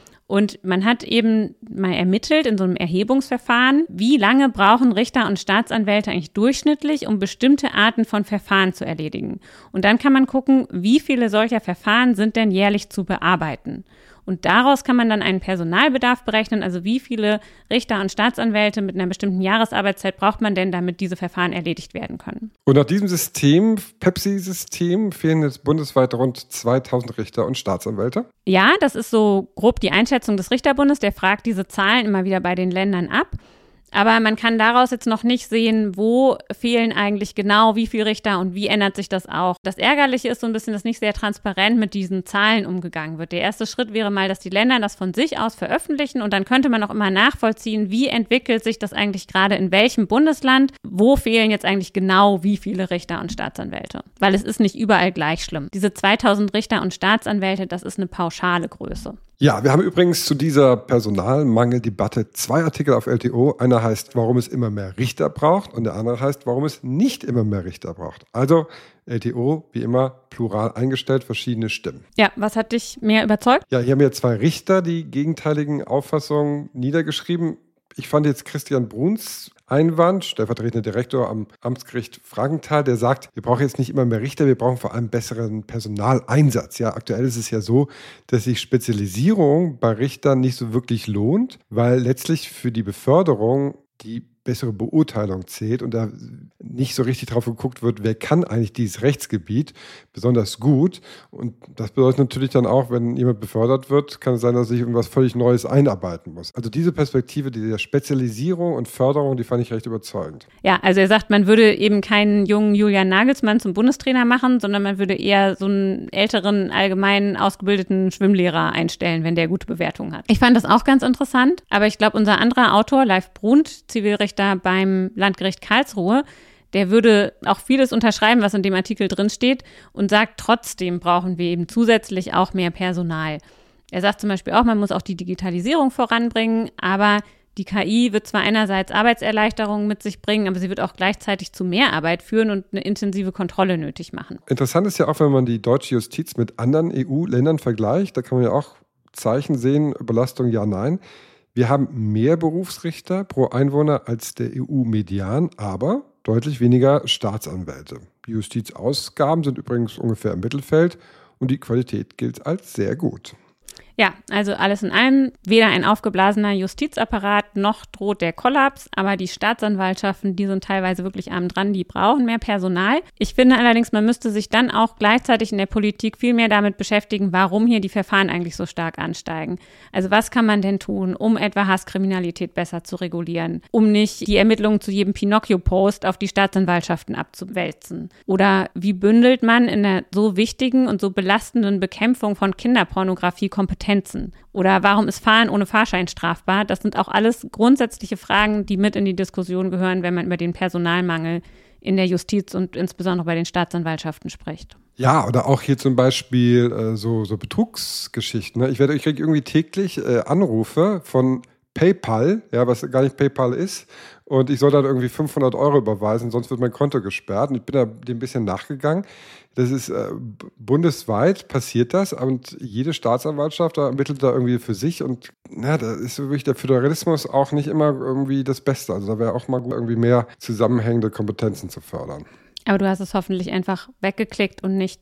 Und man hat eben mal ermittelt in so einem Erhebungsverfahren, wie lange brauchen Richter und Staatsanwälte eigentlich durchschnittlich, um bestimmte Arten von Verfahren zu erledigen. Und dann kann man gucken, wie viele solcher Verfahren sind denn jährlich zu bearbeiten. Und daraus kann man dann einen Personalbedarf berechnen, also wie viele Richter und Staatsanwälte mit einer bestimmten Jahresarbeitszeit braucht man denn, damit diese Verfahren erledigt werden können. Und nach diesem System, Pepsi-System, fehlen jetzt bundesweit rund zweitausend Richter und Staatsanwälte. Ja, das ist so grob die Einschätzung des Richterbundes, der fragt diese Zahlen immer wieder bei den Ländern ab. Aber man kann daraus jetzt noch nicht sehen, wo fehlen eigentlich genau wie viele Richter und wie ändert sich das auch. Das Ärgerliche ist so ein bisschen, dass nicht sehr transparent mit diesen Zahlen umgegangen wird. Der erste Schritt wäre mal, dass die Länder das von sich aus veröffentlichen und dann könnte man auch immer nachvollziehen, wie entwickelt sich das eigentlich gerade in welchem Bundesland, wo fehlen jetzt eigentlich genau wie viele Richter und Staatsanwälte. Weil es ist nicht überall gleich schlimm. Diese zweitausend Richter und Staatsanwälte, das ist eine pauschale Größe. Ja, wir haben übrigens zu dieser Personalmangeldebatte zwei Artikel auf L T O. Einer heißt, warum es immer mehr Richter braucht und der andere heißt, warum es nicht immer mehr Richter braucht. Also L T O, wie immer, plural eingestellt, verschiedene Stimmen. Ja, was hat dich mehr überzeugt? Ja, hier haben wir zwei Richter die gegenteiligen Auffassungen niedergeschrieben. Ich fand jetzt Christian Bruns Einwand, stellvertretender Direktor am Amtsgericht Frankenthal, der sagt, wir brauchen jetzt nicht immer mehr Richter, wir brauchen vor allem besseren Personaleinsatz. Ja, aktuell ist es ja so, dass sich Spezialisierung bei Richtern nicht so wirklich lohnt, weil letztlich für die Beförderung die bessere Beurteilung zählt und da nicht so richtig drauf geguckt wird, wer kann eigentlich dieses Rechtsgebiet besonders gut. Und das bedeutet natürlich dann auch, wenn jemand befördert wird, kann es sein, dass sich irgendwas völlig Neues einarbeiten muss. Also diese Perspektive, diese Spezialisierung und Förderung, die fand ich recht überzeugend. Ja, also er sagt, man würde eben keinen jungen Julian Nagelsmann zum Bundestrainer machen, sondern man würde eher so einen älteren, allgemein ausgebildeten Schwimmlehrer einstellen, wenn der gute Bewertungen hat. Ich fand das auch ganz interessant, aber ich glaube, unser anderer Autor, Leif Brunt, Zivilrecht da beim Landgericht Karlsruhe, der würde auch vieles unterschreiben, was in dem Artikel drin steht und sagt, trotzdem brauchen wir eben zusätzlich auch mehr Personal. Er sagt zum Beispiel auch, man muss auch die Digitalisierung voranbringen, aber die K I wird zwar einerseits Arbeitserleichterungen mit sich bringen, aber sie wird auch gleichzeitig zu mehr Arbeit führen und eine intensive Kontrolle nötig machen. Interessant ist ja auch, wenn man die deutsche Justiz mit anderen E U-Ländern vergleicht, da kann man ja auch Zeichen sehen, Überlastung ja, nein. Wir haben mehr Berufsrichter pro Einwohner als der E U-Median, aber deutlich weniger Staatsanwälte. Die Justizausgaben sind übrigens ungefähr im Mittelfeld und die Qualität gilt als sehr gut. Ja, also alles in allem, weder ein aufgeblasener Justizapparat noch droht der Kollaps, aber die Staatsanwaltschaften, die sind teilweise wirklich arm dran, die brauchen mehr Personal. Ich finde allerdings, man müsste sich dann auch gleichzeitig in der Politik viel mehr damit beschäftigen, warum hier die Verfahren eigentlich so stark ansteigen. Also was kann man denn tun, um etwa Hasskriminalität besser zu regulieren, um nicht die Ermittlungen zu jedem Pinocchio-Post auf die Staatsanwaltschaften abzuwälzen? Oder wie bündelt man in der so wichtigen und so belastenden Bekämpfung von Kinderpornografie Kompetenzen? Oder warum ist Fahren ohne Fahrschein strafbar? Das sind auch alles grundsätzliche Fragen, die mit in die Diskussion gehören, wenn man über den Personalmangel in der Justiz und insbesondere bei den Staatsanwaltschaften spricht. Ja, oder auch hier zum Beispiel äh, so, so Betrugsgeschichten. Ne? Ich werde, ich kriege irgendwie täglich äh, Anrufe von PayPal, ja, was gar nicht PayPal ist. Und ich soll dann irgendwie fünfhundert Euro überweisen, sonst wird mein Konto gesperrt. Und ich bin da dem ein bisschen nachgegangen. Das ist äh, bundesweit passiert das und jede Staatsanwaltschaft da ermittelt da irgendwie für sich und na, da ist wirklich der Föderalismus auch nicht immer irgendwie das Beste. Also da wäre auch mal gut, irgendwie mehr zusammenhängende Kompetenzen zu fördern. Aber du hast es hoffentlich einfach weggeklickt und nicht die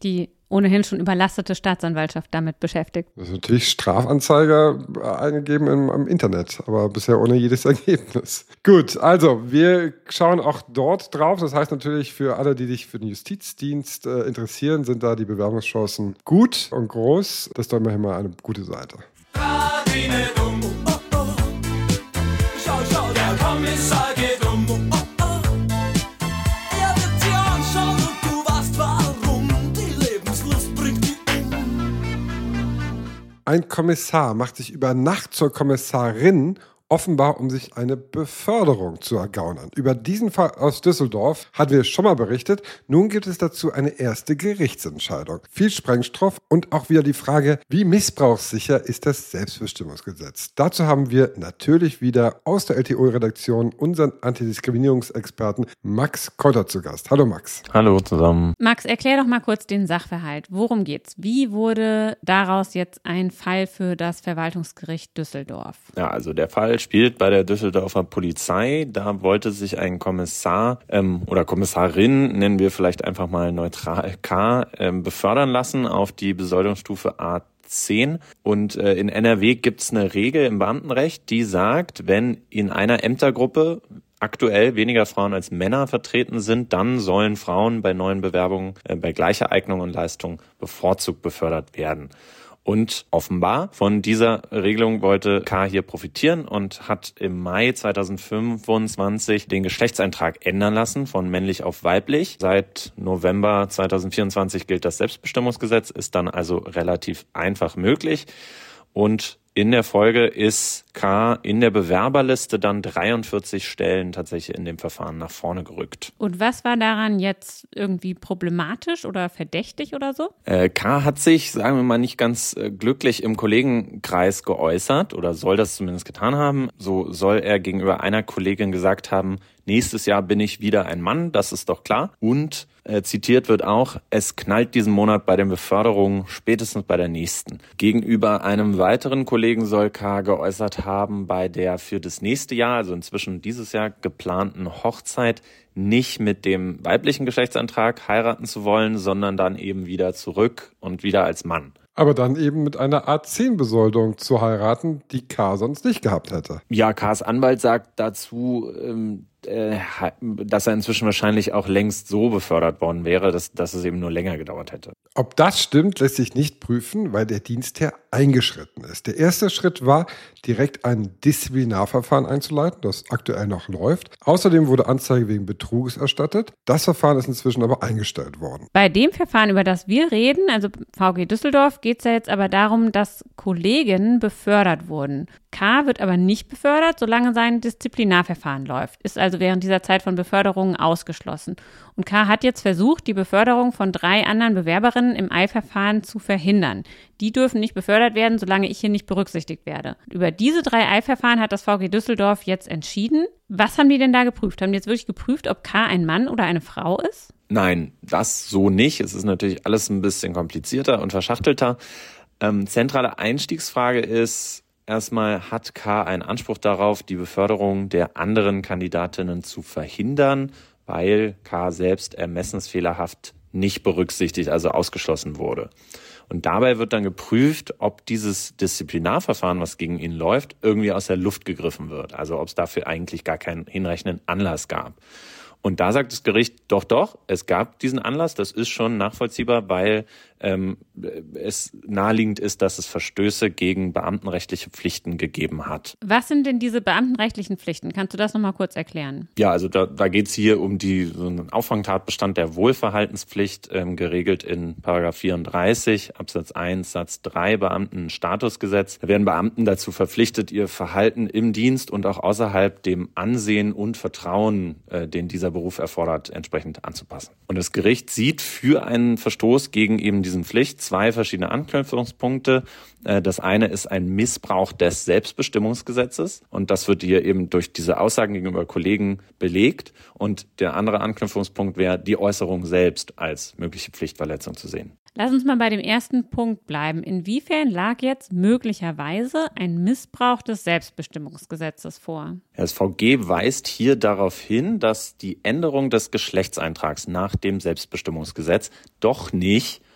ohnehin schon überlastete Staatsanwaltschaft damit beschäftigt. Das ist natürlich Strafanzeiger eingegeben im, im Internet, aber bisher ohne jedes Ergebnis. Gut, also wir schauen auch dort drauf. Das heißt natürlich für alle, die sich für den Justizdienst äh, interessieren, sind da die Bewerbungschancen gut und groß. Das ist doch immerhin mal eine gute Seite. Kabine dumm, oh, oh. Schau, schau, der Kommissar geht um, oh, oh. Er wird dir anschauen und du weißt warum. Die Lebenslust bringt die um. Ein Kommissar macht sich über Nacht zur Kommissarin, offenbar um sich eine Beförderung zu ergaunern. Über diesen Fall aus Düsseldorf hatten wir schon mal berichtet. Nun gibt es dazu eine erste Gerichtsentscheidung. Viel Sprengstoff und auch wieder die Frage, wie missbrauchssicher ist das Selbstbestimmungsgesetz? Dazu haben wir natürlich wieder aus der L T O-Redaktion unseren Antidiskriminierungsexperten Max Kolter zu Gast. Hallo Max. Hallo zusammen. Max, erklär doch mal kurz den Sachverhalt. Worum geht's? Wie wurde daraus jetzt ein Fall für das Verwaltungsgericht Düsseldorf? Ja, also der Fall spielt bei der Düsseldorfer Polizei. Da wollte sich ein Kommissar ähm, oder Kommissarin, nennen wir vielleicht einfach mal neutral K, ähm, befördern lassen auf die Besoldungsstufe A zehn. Und äh, in N R W gibt es eine Regel im Beamtenrecht, die sagt, wenn in einer Ämtergruppe aktuell weniger Frauen als Männer vertreten sind, dann sollen Frauen bei neuen Bewerbungen äh, bei gleicher Eignung und Leistung bevorzugt befördert werden. Und offenbar von dieser Regelung wollte K. hier profitieren und hat im Mai zweitausendfünfundzwanzig den Geschlechtseintrag ändern lassen von männlich auf weiblich. Seit November zweitausendvierundzwanzig gilt das Selbstbestimmungsgesetz, ist dann also relativ einfach möglich. Und in der Folge ist K. in der Bewerberliste dann dreiundvierzig Stellen tatsächlich in dem Verfahren nach vorne gerückt. Und was war daran jetzt irgendwie problematisch oder verdächtig oder so? Äh, K. hat sich, sagen wir mal, nicht ganz äh, glücklich im Kollegenkreis geäußert oder soll das zumindest getan haben. So soll er gegenüber einer Kollegin gesagt haben, nächstes Jahr bin ich wieder ein Mann, das ist doch klar. Und äh, zitiert wird auch, es knallt diesen Monat bei den Beförderungen, spätestens bei der nächsten. Gegenüber einem weiteren Kollegen soll K. geäußert haben, bei der für das nächste Jahr, also inzwischen dieses Jahr geplanten Hochzeit, nicht mit dem weiblichen Geschlechtsantrag heiraten zu wollen, sondern dann eben wieder zurück und wieder als Mann. Aber dann eben mit einer A zehn Besoldung zu heiraten, die K. sonst nicht gehabt hätte. Ja, K.s Anwalt sagt dazu, ähm, äh, dass er inzwischen wahrscheinlich auch längst so befördert worden wäre, dass, dass es eben nur länger gedauert hätte. Ob das stimmt, lässt sich nicht prüfen, weil der Dienstherr eingeschritten ist. Der erste Schritt war, direkt ein Disziplinarverfahren einzuleiten, das aktuell noch läuft. Außerdem wurde Anzeige wegen Betruges erstattet. Das Verfahren ist inzwischen aber eingestellt worden. Bei dem Verfahren, über das wir reden, also V G Düsseldorf, geht es ja jetzt aber darum, dass Kollegen befördert wurden. K. wird aber nicht befördert, solange sein Disziplinarverfahren läuft, ist also während dieser Zeit von Beförderungen ausgeschlossen. Und K. hat jetzt versucht, die Beförderung von drei anderen Bewerberinnen im Eilverfahren zu verhindern. Die dürfen nicht befördert werden, solange ich hier nicht berücksichtigt werde. Über diese drei Eilverfahren hat das V G Düsseldorf jetzt entschieden. Was haben die denn da geprüft? Haben die jetzt wirklich geprüft, ob K. ein Mann oder eine Frau ist? Nein, das so nicht. Es ist natürlich alles ein bisschen komplizierter und verschachtelter. Ähm, zentrale Einstiegsfrage ist, erstmal, hat K. einen Anspruch darauf, die Beförderung der anderen Kandidatinnen zu verhindern, weil K. selbst ermessensfehlerhaft nicht berücksichtigt, also ausgeschlossen wurde. Und dabei wird dann geprüft, ob dieses Disziplinarverfahren, was gegen ihn läuft, irgendwie aus der Luft gegriffen wird. Also ob es dafür eigentlich gar keinen hinreichenden Anlass gab. Und da sagt das Gericht, doch, doch, es gab diesen Anlass, das ist schon nachvollziehbar, weil ähm, es naheliegend ist, dass es Verstöße gegen beamtenrechtliche Pflichten gegeben hat. Was sind denn diese beamtenrechtlichen Pflichten? Kannst du das nochmal kurz erklären? Ja, also da, da geht es hier um die, so einen Auffangtatbestand der Wohlverhaltenspflicht, ähm, geregelt in Paragraph vierunddreißig Absatz eins Satz drei Beamtenstatusgesetz. Da werden Beamten dazu verpflichtet, ihr Verhalten im Dienst und auch außerhalb dem Ansehen und Vertrauen, äh, den dieser Beruf erfordert, entsprechend anzupassen. Und das Gericht sieht für einen Verstoß gegen eben diesen Pflicht zwei verschiedene Anknüpfungspunkte. Das eine ist ein Missbrauch des Selbstbestimmungsgesetzes und das wird hier eben durch diese Aussagen gegenüber Kollegen belegt. Und der andere Anknüpfungspunkt wäre, die Äußerung selbst als mögliche Pflichtverletzung zu sehen. Lass uns mal bei dem ersten Punkt bleiben. Inwiefern lag jetzt möglicherweise ein Missbrauch des Selbstbestimmungsgesetzes vor? Das V G weist hier darauf hin, dass die Änderung des Geschlechtseintrags nach dem Selbstbestimmungsgesetz doch nicht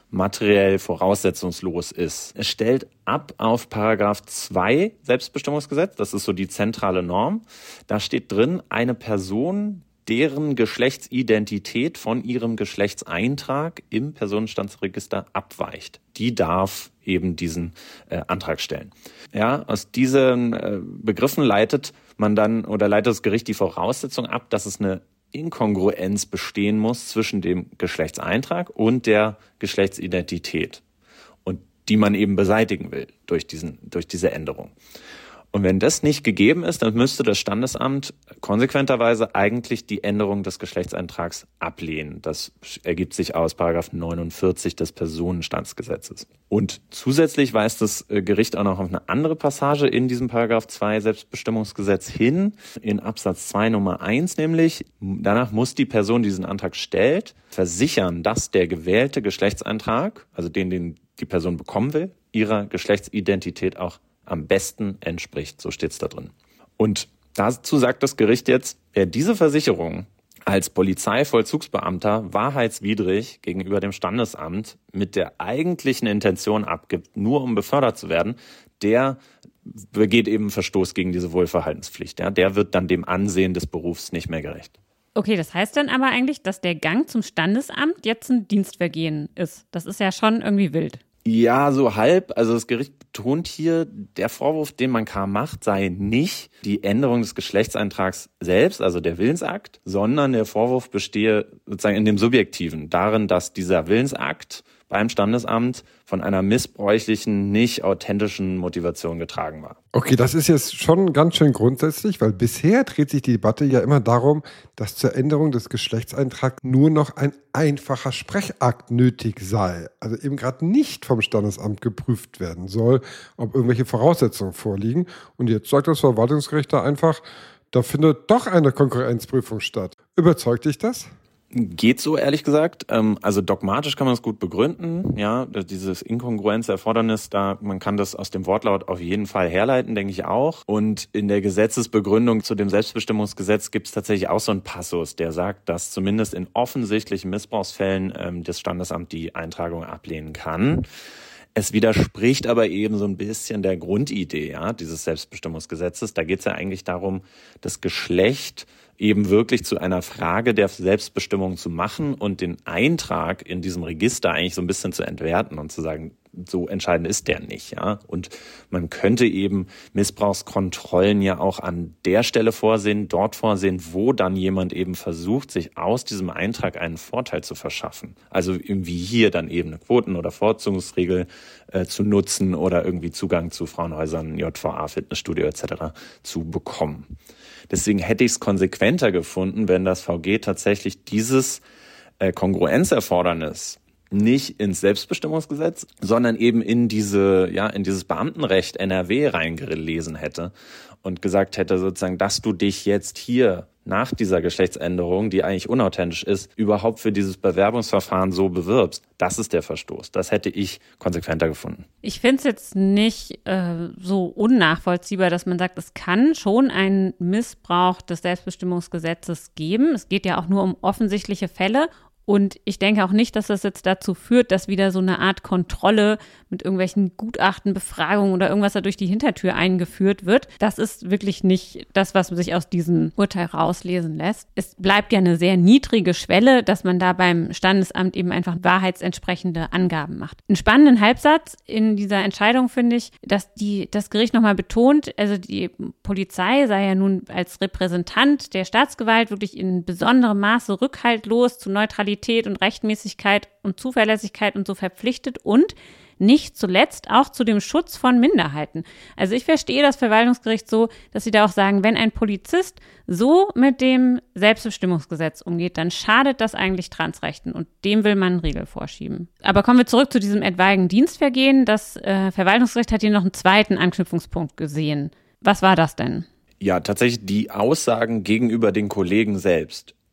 materiell voraussetzungslos ist. Es stellt ab auf Paragraph zwei Selbstbestimmungsgesetz, das ist so die zentrale Norm. Da steht drin, eine Person, deren Geschlechtsidentität von ihrem Geschlechtseintrag im Personenstandsregister abweicht, die darf eben diesen äh, Antrag stellen. Ja, aus diesen äh, Begriffen leitet man dann oder leitet das Gericht die Voraussetzung ab, dass es eine Inkongruenz bestehen muss zwischen dem Geschlechtseintrag und der Geschlechtsidentität und die man eben beseitigen will durch diesen, durch diese Änderung. Und wenn das nicht gegeben ist, dann müsste das Standesamt konsequenterweise eigentlich die Änderung des Geschlechtseintrags ablehnen. Das ergibt sich aus Paragraph neunundvierzig des Personenstandsgesetzes. Und zusätzlich weist das Gericht auch noch auf eine andere Passage in diesem Paragraph zwei Selbstbestimmungsgesetz hin, in Absatz zwei Nummer eins nämlich. Danach muss die Person, die diesen Antrag stellt, versichern, dass der gewählte Geschlechtseintrag, also den, den die Person bekommen will, ihrer Geschlechtsidentität auch am besten entspricht. So steht es da drin. Und dazu sagt das Gericht jetzt, wer diese Versicherung als Polizeivollzugsbeamter wahrheitswidrig gegenüber dem Standesamt mit der eigentlichen Intention abgibt, nur um befördert zu werden, der begeht eben Verstoß gegen diese Wohlverhaltenspflicht. Ja, der wird dann dem Ansehen des Berufs nicht mehr gerecht. Okay, das heißt dann aber eigentlich, dass der Gang zum Standesamt jetzt ein Dienstvergehen ist. Das ist ja schon irgendwie wild. Ja, so halb. Also das Gericht betont hier, der Vorwurf, den man K. macht, sei nicht die Änderung des Geschlechtseintrags selbst, also der Willensakt, sondern der Vorwurf bestehe sozusagen in dem Subjektiven, darin, dass dieser Willensakt beim Standesamt von einer missbräuchlichen, nicht authentischen Motivation getragen war. Okay, das ist jetzt schon ganz schön grundsätzlich, weil bisher dreht sich die Debatte ja immer darum, dass zur Änderung des Geschlechtseintrags nur noch ein einfacher Sprechakt nötig sei. Also eben gerade nicht vom Standesamt geprüft werden soll, ob irgendwelche Voraussetzungen vorliegen. Und jetzt sagt das Verwaltungsgericht da einfach, da findet doch eine Konkurrenzprüfung statt. Überzeugt dich das? Geht so, ehrlich gesagt. Also dogmatisch kann man es gut begründen. Ja, dieses Inkongruenzerfordernis, da man kann das aus dem Wortlaut auf jeden Fall herleiten, denke ich auch. Und in der Gesetzesbegründung zu dem Selbstbestimmungsgesetz gibt es tatsächlich auch so einen Passus, der sagt, dass zumindest in offensichtlichen Missbrauchsfällen ähm, das Standesamt die Eintragung ablehnen kann. Es widerspricht aber eben so ein bisschen der Grundidee, ja, dieses Selbstbestimmungsgesetzes. Da geht es ja eigentlich darum, das Geschlecht eben wirklich zu einer Frage der Selbstbestimmung zu machen und den Eintrag in diesem Register eigentlich so ein bisschen zu entwerten und zu sagen, so entscheidend ist der nicht, ja. Und man könnte eben Missbrauchskontrollen ja auch an der Stelle vorsehen, dort vorsehen, wo dann jemand eben versucht, sich aus diesem Eintrag einen Vorteil zu verschaffen. Also irgendwie hier dann eben eine Quoten- oder Vorzugsregel äh, zu nutzen oder irgendwie Zugang zu Frauenhäusern, J V A, Fitnessstudio et cetera zu bekommen. Deswegen hätte ich es konsequenter gefunden, wenn das V G tatsächlich dieses äh, Kongruenzerfordernis nicht ins Selbstbestimmungsgesetz, sondern eben in diese, ja, in dieses Beamtenrecht N R W reingelesen hätte und gesagt hätte sozusagen, dass du dich jetzt hier nach dieser Geschlechtsänderung, die eigentlich unauthentisch ist, überhaupt für dieses Bewerbungsverfahren so bewirbst. Das ist der Verstoß. Das hätte ich konsequenter gefunden. Ich finde es jetzt nicht äh, so unnachvollziehbar, dass man sagt, es kann schon einen Missbrauch des Selbstbestimmungsgesetzes geben. Es geht ja auch nur um offensichtliche Fälle. Und ich denke auch nicht, dass das jetzt dazu führt, dass wieder so eine Art Kontrolle mit irgendwelchen Gutachten, Befragungen oder irgendwas da durch die Hintertür eingeführt wird. Das ist wirklich nicht das, was sich aus diesem Urteil rauslesen lässt. Es bleibt ja eine sehr niedrige Schwelle, dass man da beim Standesamt eben einfach wahrheitsentsprechende Angaben macht. Einen spannenden Halbsatz in dieser Entscheidung finde ich, dass die, das Gericht nochmal betont, also die Polizei sei ja nun als Repräsentant der Staatsgewalt wirklich in besonderem Maße rückhaltlos zu Neutralität und Rechtmäßigkeit und Zuverlässigkeit und so verpflichtet und nicht zuletzt auch zu dem Schutz von Minderheiten. Also ich verstehe das Verwaltungsgericht so, dass sie da auch sagen, wenn ein Polizist so mit dem Selbstbestimmungsgesetz umgeht, dann schadet das eigentlich Transrechten und dem will man einen Riegel vorschieben. Aber kommen wir zurück zu diesem etwaigen Dienstvergehen. Das äh, Verwaltungsgericht hat hier noch einen zweiten Anknüpfungspunkt gesehen. Was war das denn? Ja, tatsächlich die Aussagen gegenüber den Kollegen selbst.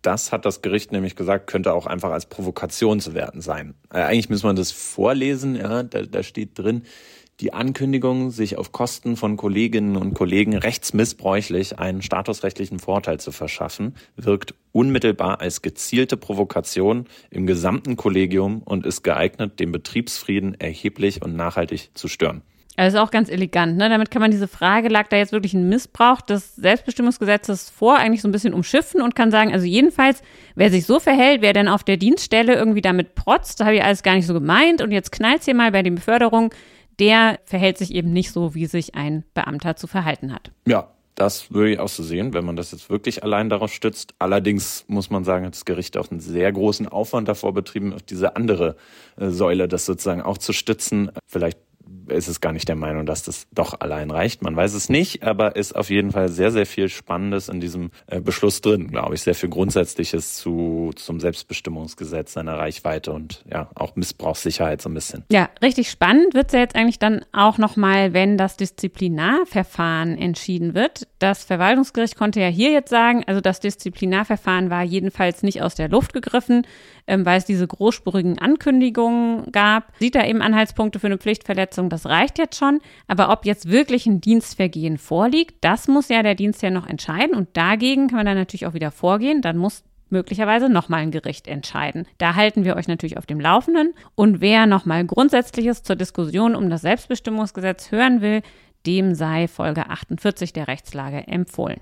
das hat das Gericht nämlich gesagt, könnte auch einfach als Provokation zu werten sein. Äh, eigentlich muss man das vorlesen, ja, da, da steht drin, die Ankündigung, sich auf Kosten von Kolleginnen und Kollegen rechtsmissbräuchlich einen statusrechtlichen Vorteil zu verschaffen, wirkt unmittelbar als gezielte Provokation im gesamten Kollegium und ist geeignet, den Betriebsfrieden erheblich und nachhaltig zu stören. Also ist auch ganz elegant, ne? Damit kann man diese Frage, lag da jetzt wirklich ein Missbrauch des Selbstbestimmungsgesetzes vor, eigentlich so ein bisschen umschiffen und kann sagen, also jedenfalls, wer sich so verhält, wer denn auf der Dienststelle irgendwie damit protzt, da habe ich alles gar nicht so gemeint und jetzt knallt's hier mal bei den Beförderungen, der verhält sich eben nicht so, wie sich ein Beamter zu verhalten hat. Ja, das würde ich auch so sehen, wenn man das jetzt wirklich allein darauf stützt. Allerdings muss man sagen, hat das Gericht auch einen sehr großen Aufwand davor betrieben, auf diese andere äh, Säule das sozusagen auch zu stützen. Vielleicht ist es gar nicht der Meinung, dass das doch allein reicht. Man weiß es nicht, aber ist auf jeden Fall sehr, sehr viel Spannendes in diesem äh, Beschluss drin, glaube ich. Sehr viel Grundsätzliches zu zum Selbstbestimmungsgesetz, seiner Reichweite und ja auch Missbrauchssicherheit so ein bisschen. Ja, richtig spannend wird es ja jetzt eigentlich dann auch nochmal, wenn das Disziplinarverfahren entschieden wird. Das Verwaltungsgericht konnte ja hier jetzt sagen, also das Disziplinarverfahren war jedenfalls nicht aus der Luft gegriffen, ähm, weil es diese großspurigen Ankündigungen gab. Sieht da eben Anhaltspunkte für eine Pflichtverletzung, das reicht jetzt schon. Aber ob jetzt wirklich ein Dienstvergehen vorliegt, das muss ja der Dienstherr noch entscheiden. Und dagegen kann man dann natürlich auch wieder vorgehen. Dann muss möglicherweise nochmal ein Gericht entscheiden. Da halten wir euch natürlich auf dem Laufenden. Und wer nochmal Grundsätzliches zur Diskussion um das Selbstbestimmungsgesetz hören will, dem sei Folge achtundvierzig der Rechtslage empfohlen.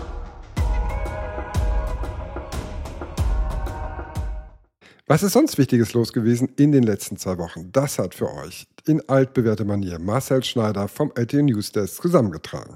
Was ist sonst Wichtiges los gewesen in den letzten zwei Wochen? Das hat für euch in altbewährter Manier Marcel Schneider vom L T E Newsdesk zusammengetragen.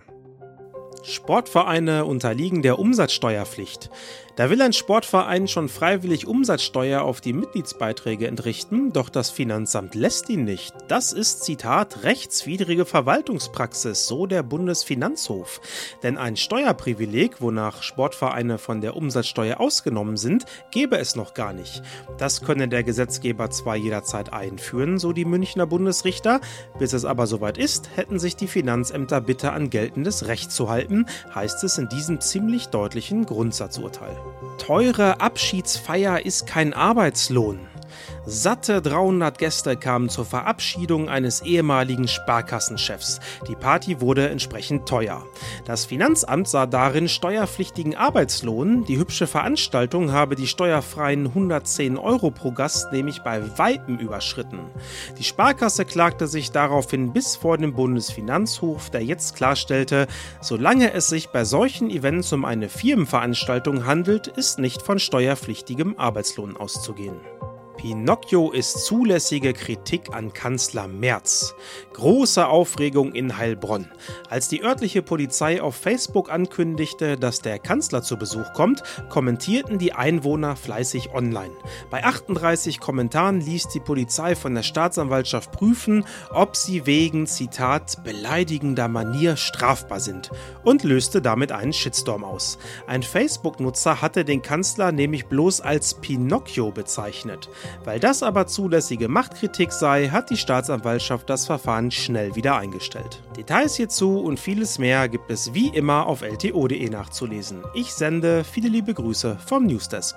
Sportvereine unterliegen der Umsatzsteuerpflicht. Da will ein Sportverein schon freiwillig Umsatzsteuer auf die Mitgliedsbeiträge entrichten, doch das Finanzamt lässt ihn nicht. Das ist, Zitat, rechtswidrige Verwaltungspraxis, so der Bundesfinanzhof. Denn ein Steuerprivileg, wonach Sportvereine von der Umsatzsteuer ausgenommen sind, gäbe es noch gar nicht. Das könne der Gesetzgeber zwar jederzeit einführen, so die Münchner Bundesrichter, bis es aber soweit ist, hätten sich die Finanzämter bitte an geltendes Recht zu halten, heißt es in diesem ziemlich deutlichen Grundsatzurteil. Teure Abschiedsfeier ist kein Arbeitslohn. Satte dreihundert Gäste kamen zur Verabschiedung eines ehemaligen Sparkassenchefs. Die Party wurde entsprechend teuer. Das Finanzamt sah darin steuerpflichtigen Arbeitslohn. Die hübsche Veranstaltung habe die steuerfreien hundertzehn Euro pro Gast nämlich bei Weitem überschritten. Die Sparkasse klagte sich daraufhin bis vor dem Bundesfinanzhof, der jetzt klarstellte, solange es sich bei solchen Events um eine Firmenveranstaltung handelt, ist nicht von steuerpflichtigem Arbeitslohn auszugehen. Pinocchio ist zulässige Kritik an Kanzler Merz. Große Aufregung in Heilbronn. Als die örtliche Polizei auf Facebook ankündigte, dass der Kanzler zu Besuch kommt, kommentierten die Einwohner fleißig online. Bei achtunddreißig Kommentaren ließ die Polizei von der Staatsanwaltschaft prüfen, ob sie wegen, Zitat, beleidigender Manier strafbar sind und löste damit einen Shitstorm aus. Ein Facebook-Nutzer hatte den Kanzler nämlich bloß als Pinocchio bezeichnet. Weil das aber zulässige Machtkritik sei, hat die Staatsanwaltschaft das Verfahren schnell wieder eingestellt. Details hierzu und vieles mehr gibt es wie immer auf L T O punkt de nachzulesen. Ich sende viele liebe Grüße vom Newsdesk.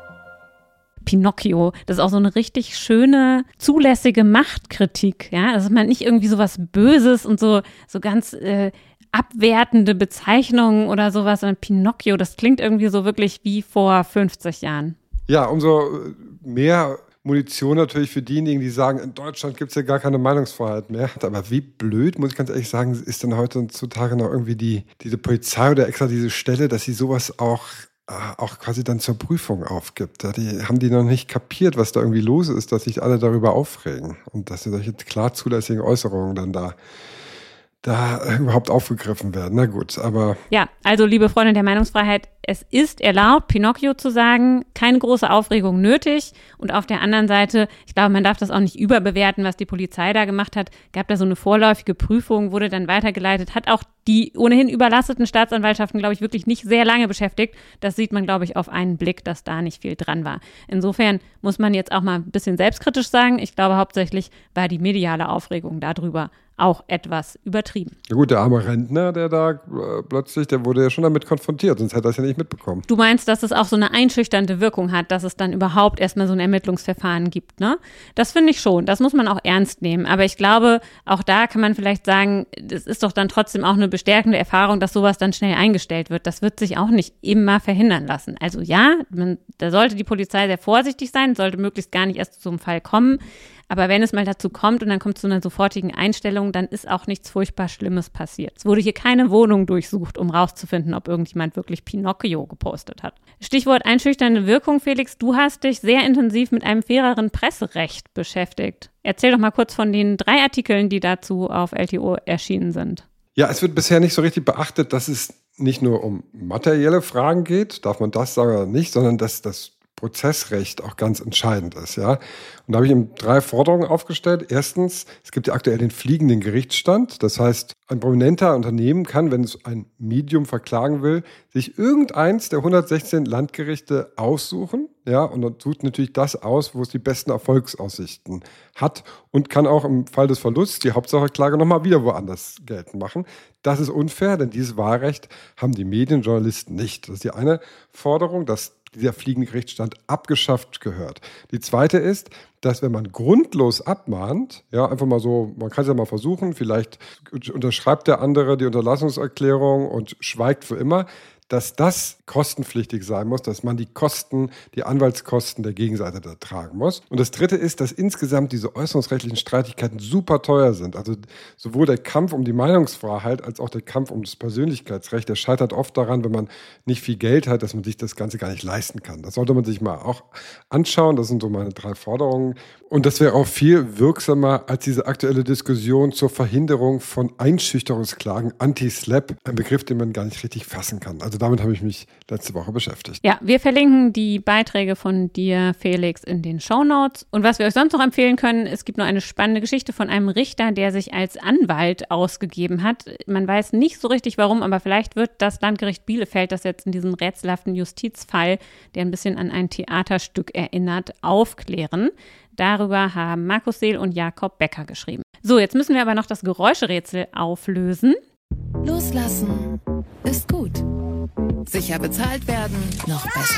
Pinocchio, das ist auch so eine richtig schöne, zulässige Machtkritik, ja, dass man nicht irgendwie so was Böses und so, so ganz äh, abwertende Bezeichnungen oder sowas, sondern Pinocchio, das klingt irgendwie so wirklich wie vor fünfzig Jahren. Ja, umso mehr Munition natürlich für diejenigen, die sagen, in Deutschland gibt es ja gar keine Meinungsfreiheit mehr. Aber wie blöd, muss ich ganz ehrlich sagen, ist denn heutzutage noch irgendwie die, diese Polizei oder extra diese Stelle, dass sie sowas auch, auch quasi dann zur Prüfung aufgibt. Die haben die noch nicht kapiert, was da irgendwie los ist, dass sich alle darüber aufregen und dass solche klar zulässigen Äußerungen dann da da überhaupt aufgegriffen werden. Na gut, aber... Ja, also liebe Freunde der Meinungsfreiheit, es ist erlaubt, Pinocchio zu sagen, keine große Aufregung nötig. Und auf der anderen Seite, ich glaube, man darf das auch nicht überbewerten, was die Polizei da gemacht hat. Gab da so eine vorläufige Prüfung, wurde dann weitergeleitet, hat auch die ohnehin überlasteten Staatsanwaltschaften, glaube ich, wirklich nicht sehr lange beschäftigt. Das sieht man, glaube ich, auf einen Blick, dass da nicht viel dran war. Insofern muss man jetzt auch mal ein bisschen selbstkritisch sagen. Ich glaube, hauptsächlich war die mediale Aufregung darüber auch etwas übertrieben. Ja gut, der arme Rentner, der da äh, plötzlich, der wurde ja schon damit konfrontiert, sonst hätte er es ja nicht nicht mitbekommen. Du meinst, dass es auch so eine einschüchternde Wirkung hat, dass es dann überhaupt erstmal so ein Ermittlungsverfahren gibt, ne? Das finde ich schon. Das muss man auch ernst nehmen. Aber ich glaube, auch da kann man vielleicht sagen, das ist doch dann trotzdem auch eine bestärkende Erfahrung, dass sowas dann schnell eingestellt wird. Das wird sich auch nicht immer verhindern lassen. Also ja, man, da sollte die Polizei sehr vorsichtig sein, sollte möglichst gar nicht erst zu so einem Fall kommen. Aber wenn es mal dazu kommt und dann kommt es zu einer sofortigen Einstellung, dann ist auch nichts furchtbar Schlimmes passiert. Es wurde hier keine Wohnung durchsucht, um rauszufinden, ob irgendjemand wirklich Pinocchio gepostet hat. Stichwort einschüchternde Wirkung, Felix. Du hast dich sehr intensiv mit einem faireren Presserecht beschäftigt. Erzähl doch mal kurz von den drei Artikeln, die dazu auf L T O erschienen sind. Ja, es wird bisher nicht so richtig beachtet, dass es nicht nur um materielle Fragen geht, darf man das sagen oder nicht, sondern dass das Prozessrecht auch ganz entscheidend ist, ja. Und da habe ich ihm drei Forderungen aufgestellt. Erstens, es gibt ja aktuell den fliegenden Gerichtsstand. Das heißt, ein prominenter Unternehmen kann, wenn es ein Medium verklagen will, sich irgendeins der hundertsechzehn Landgerichte aussuchen, ja, und dann sucht natürlich das aus, wo es die besten Erfolgsaussichten hat und kann auch im Fall des Verlusts die Hauptsacheklage nochmal wieder woanders geltend machen. Das ist unfair, denn dieses Wahlrecht haben die Medienjournalisten nicht. Das ist die eine Forderung, dass dieser fliegende Gerichtsstand abgeschafft gehört. Die zweite ist, dass wenn man grundlos abmahnt, ja, einfach mal so, man kann es ja mal versuchen, vielleicht unterschreibt der andere die Unterlassungserklärung und schweigt für immer, dass das kostenpflichtig sein muss, dass man die Kosten, die Anwaltskosten der Gegenseite da tragen muss. Und das Dritte ist, dass insgesamt diese äußerungsrechtlichen Streitigkeiten super teuer sind. Also sowohl der Kampf um die Meinungsfreiheit als auch der Kampf um das Persönlichkeitsrecht, der scheitert oft daran, wenn man nicht viel Geld hat, dass man sich das Ganze gar nicht leisten kann. Das sollte man sich mal auch anschauen. Das sind so meine drei Forderungen. Und das wäre auch viel wirksamer als diese aktuelle Diskussion zur Verhinderung von Einschüchterungsklagen, Anti-Slap, ein Begriff, den man gar nicht richtig fassen kann. Also damit habe ich mich letzte Woche beschäftigt. Ja, wir verlinken die Beiträge von dir, Felix, in den Shownotes. Und was wir euch sonst noch empfehlen können, es gibt noch eine spannende Geschichte von einem Richter, der sich als Anwalt ausgegeben hat. Man weiß nicht so richtig warum, aber vielleicht wird das Landgericht Bielefeld, das jetzt in diesem rätselhaften Justizfall, der ein bisschen an ein Theaterstück erinnert, aufklären. Darüber haben Markus Seel und Jakob Becker geschrieben. So, jetzt müssen wir aber noch das Geräuscherätsel auflösen. Loslassen ist gut. Sicher bezahlt werden noch besser.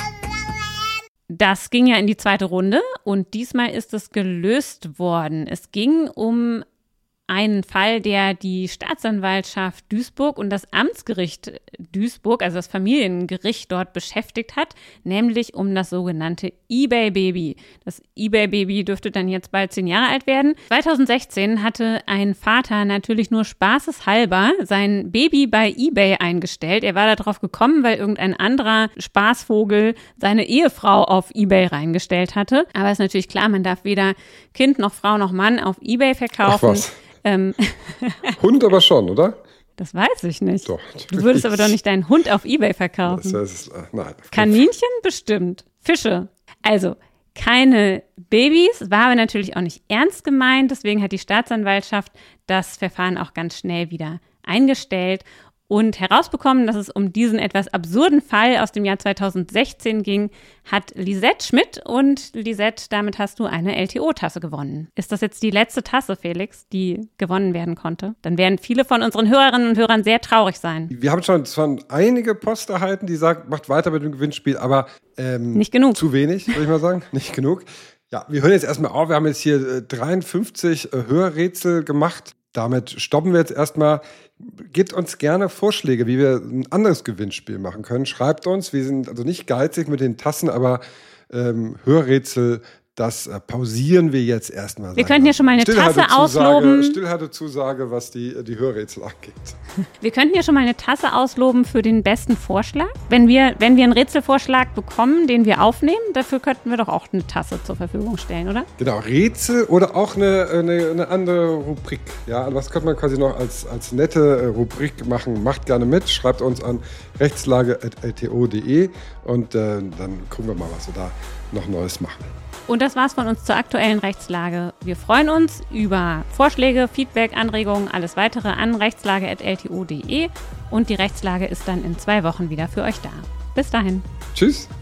Das ging ja in die zweite Runde und diesmal ist es gelöst worden. Es ging um einen Fall, der die Staatsanwaltschaft Duisburg und das Amtsgericht Duisburg, also das Familiengericht dort beschäftigt hat, nämlich um das sogenannte eBay-Baby. Das eBay-Baby dürfte dann jetzt bald zehn Jahre alt werden. zweitausendsechzehn hatte ein Vater natürlich nur spaßeshalber sein Baby bei eBay eingestellt. Er war darauf gekommen, weil irgendein anderer Spaßvogel seine Ehefrau auf eBay reingestellt hatte. Aber ist natürlich klar, man darf weder Kind noch Frau noch Mann auf eBay verkaufen. Ach was. Ähm. Hund aber schon, oder? Das weiß ich nicht. Doch, du würdest aber doch nicht deinen Hund auf eBay verkaufen. Das heißt, nein. Kaninchen bestimmt. Fische. Also keine Babys, war aber natürlich auch nicht ernst gemeint. Deswegen hat die Staatsanwaltschaft das Verfahren auch ganz schnell wieder eingestellt und herausbekommen, dass es um diesen etwas absurden Fall aus dem Jahr zweitausendsechzehn ging, hat Lisette Schmidt. Und Lisette, damit hast du eine L T O-Tasse gewonnen. Ist das jetzt die letzte Tasse, Felix, die gewonnen werden konnte? Dann werden viele von unseren Hörerinnen und Hörern sehr traurig sein. Wir haben schon, schon einige Post erhalten, die sagen, macht weiter mit dem Gewinnspiel, aber ähm, nicht genug. Zu wenig, würde ich mal sagen. Nicht genug. Ja, wir hören jetzt erstmal auf. Wir haben jetzt hier dreiundfünfzig äh, Hörrätsel gemacht. Damit stoppen wir jetzt erstmal. Gebt uns gerne Vorschläge, wie wir ein anderes Gewinnspiel machen können. Schreibt uns, wir sind also nicht geizig mit den Tassen, aber ähm, Hörrätsel, das äh, pausieren wir jetzt erstmal. Wir könnten ja schon mal eine Tasse ausloben. Stillhaltezusage, was die, die Hörrätsel angeht. Wir könnten ja schon mal eine Tasse ausloben für den besten Vorschlag. Wenn wir, wenn wir einen Rätselvorschlag bekommen, den wir aufnehmen, dafür könnten wir doch auch eine Tasse zur Verfügung stellen, oder? Genau, Rätsel oder auch eine, eine, eine andere Rubrik. Ja, was könnte man quasi noch als, als nette Rubrik machen? Macht gerne mit, schreibt uns an rechtslage at l t o punkt d e und äh, dann gucken wir mal, was wir da noch Neues machen. Und das war's von uns zur aktuellen Rechtslage. Wir freuen uns über Vorschläge, Feedback, Anregungen, alles weitere an rechtslage at l t o punkt d e und die Rechtslage ist dann in zwei Wochen wieder für euch da. Bis dahin. Tschüss.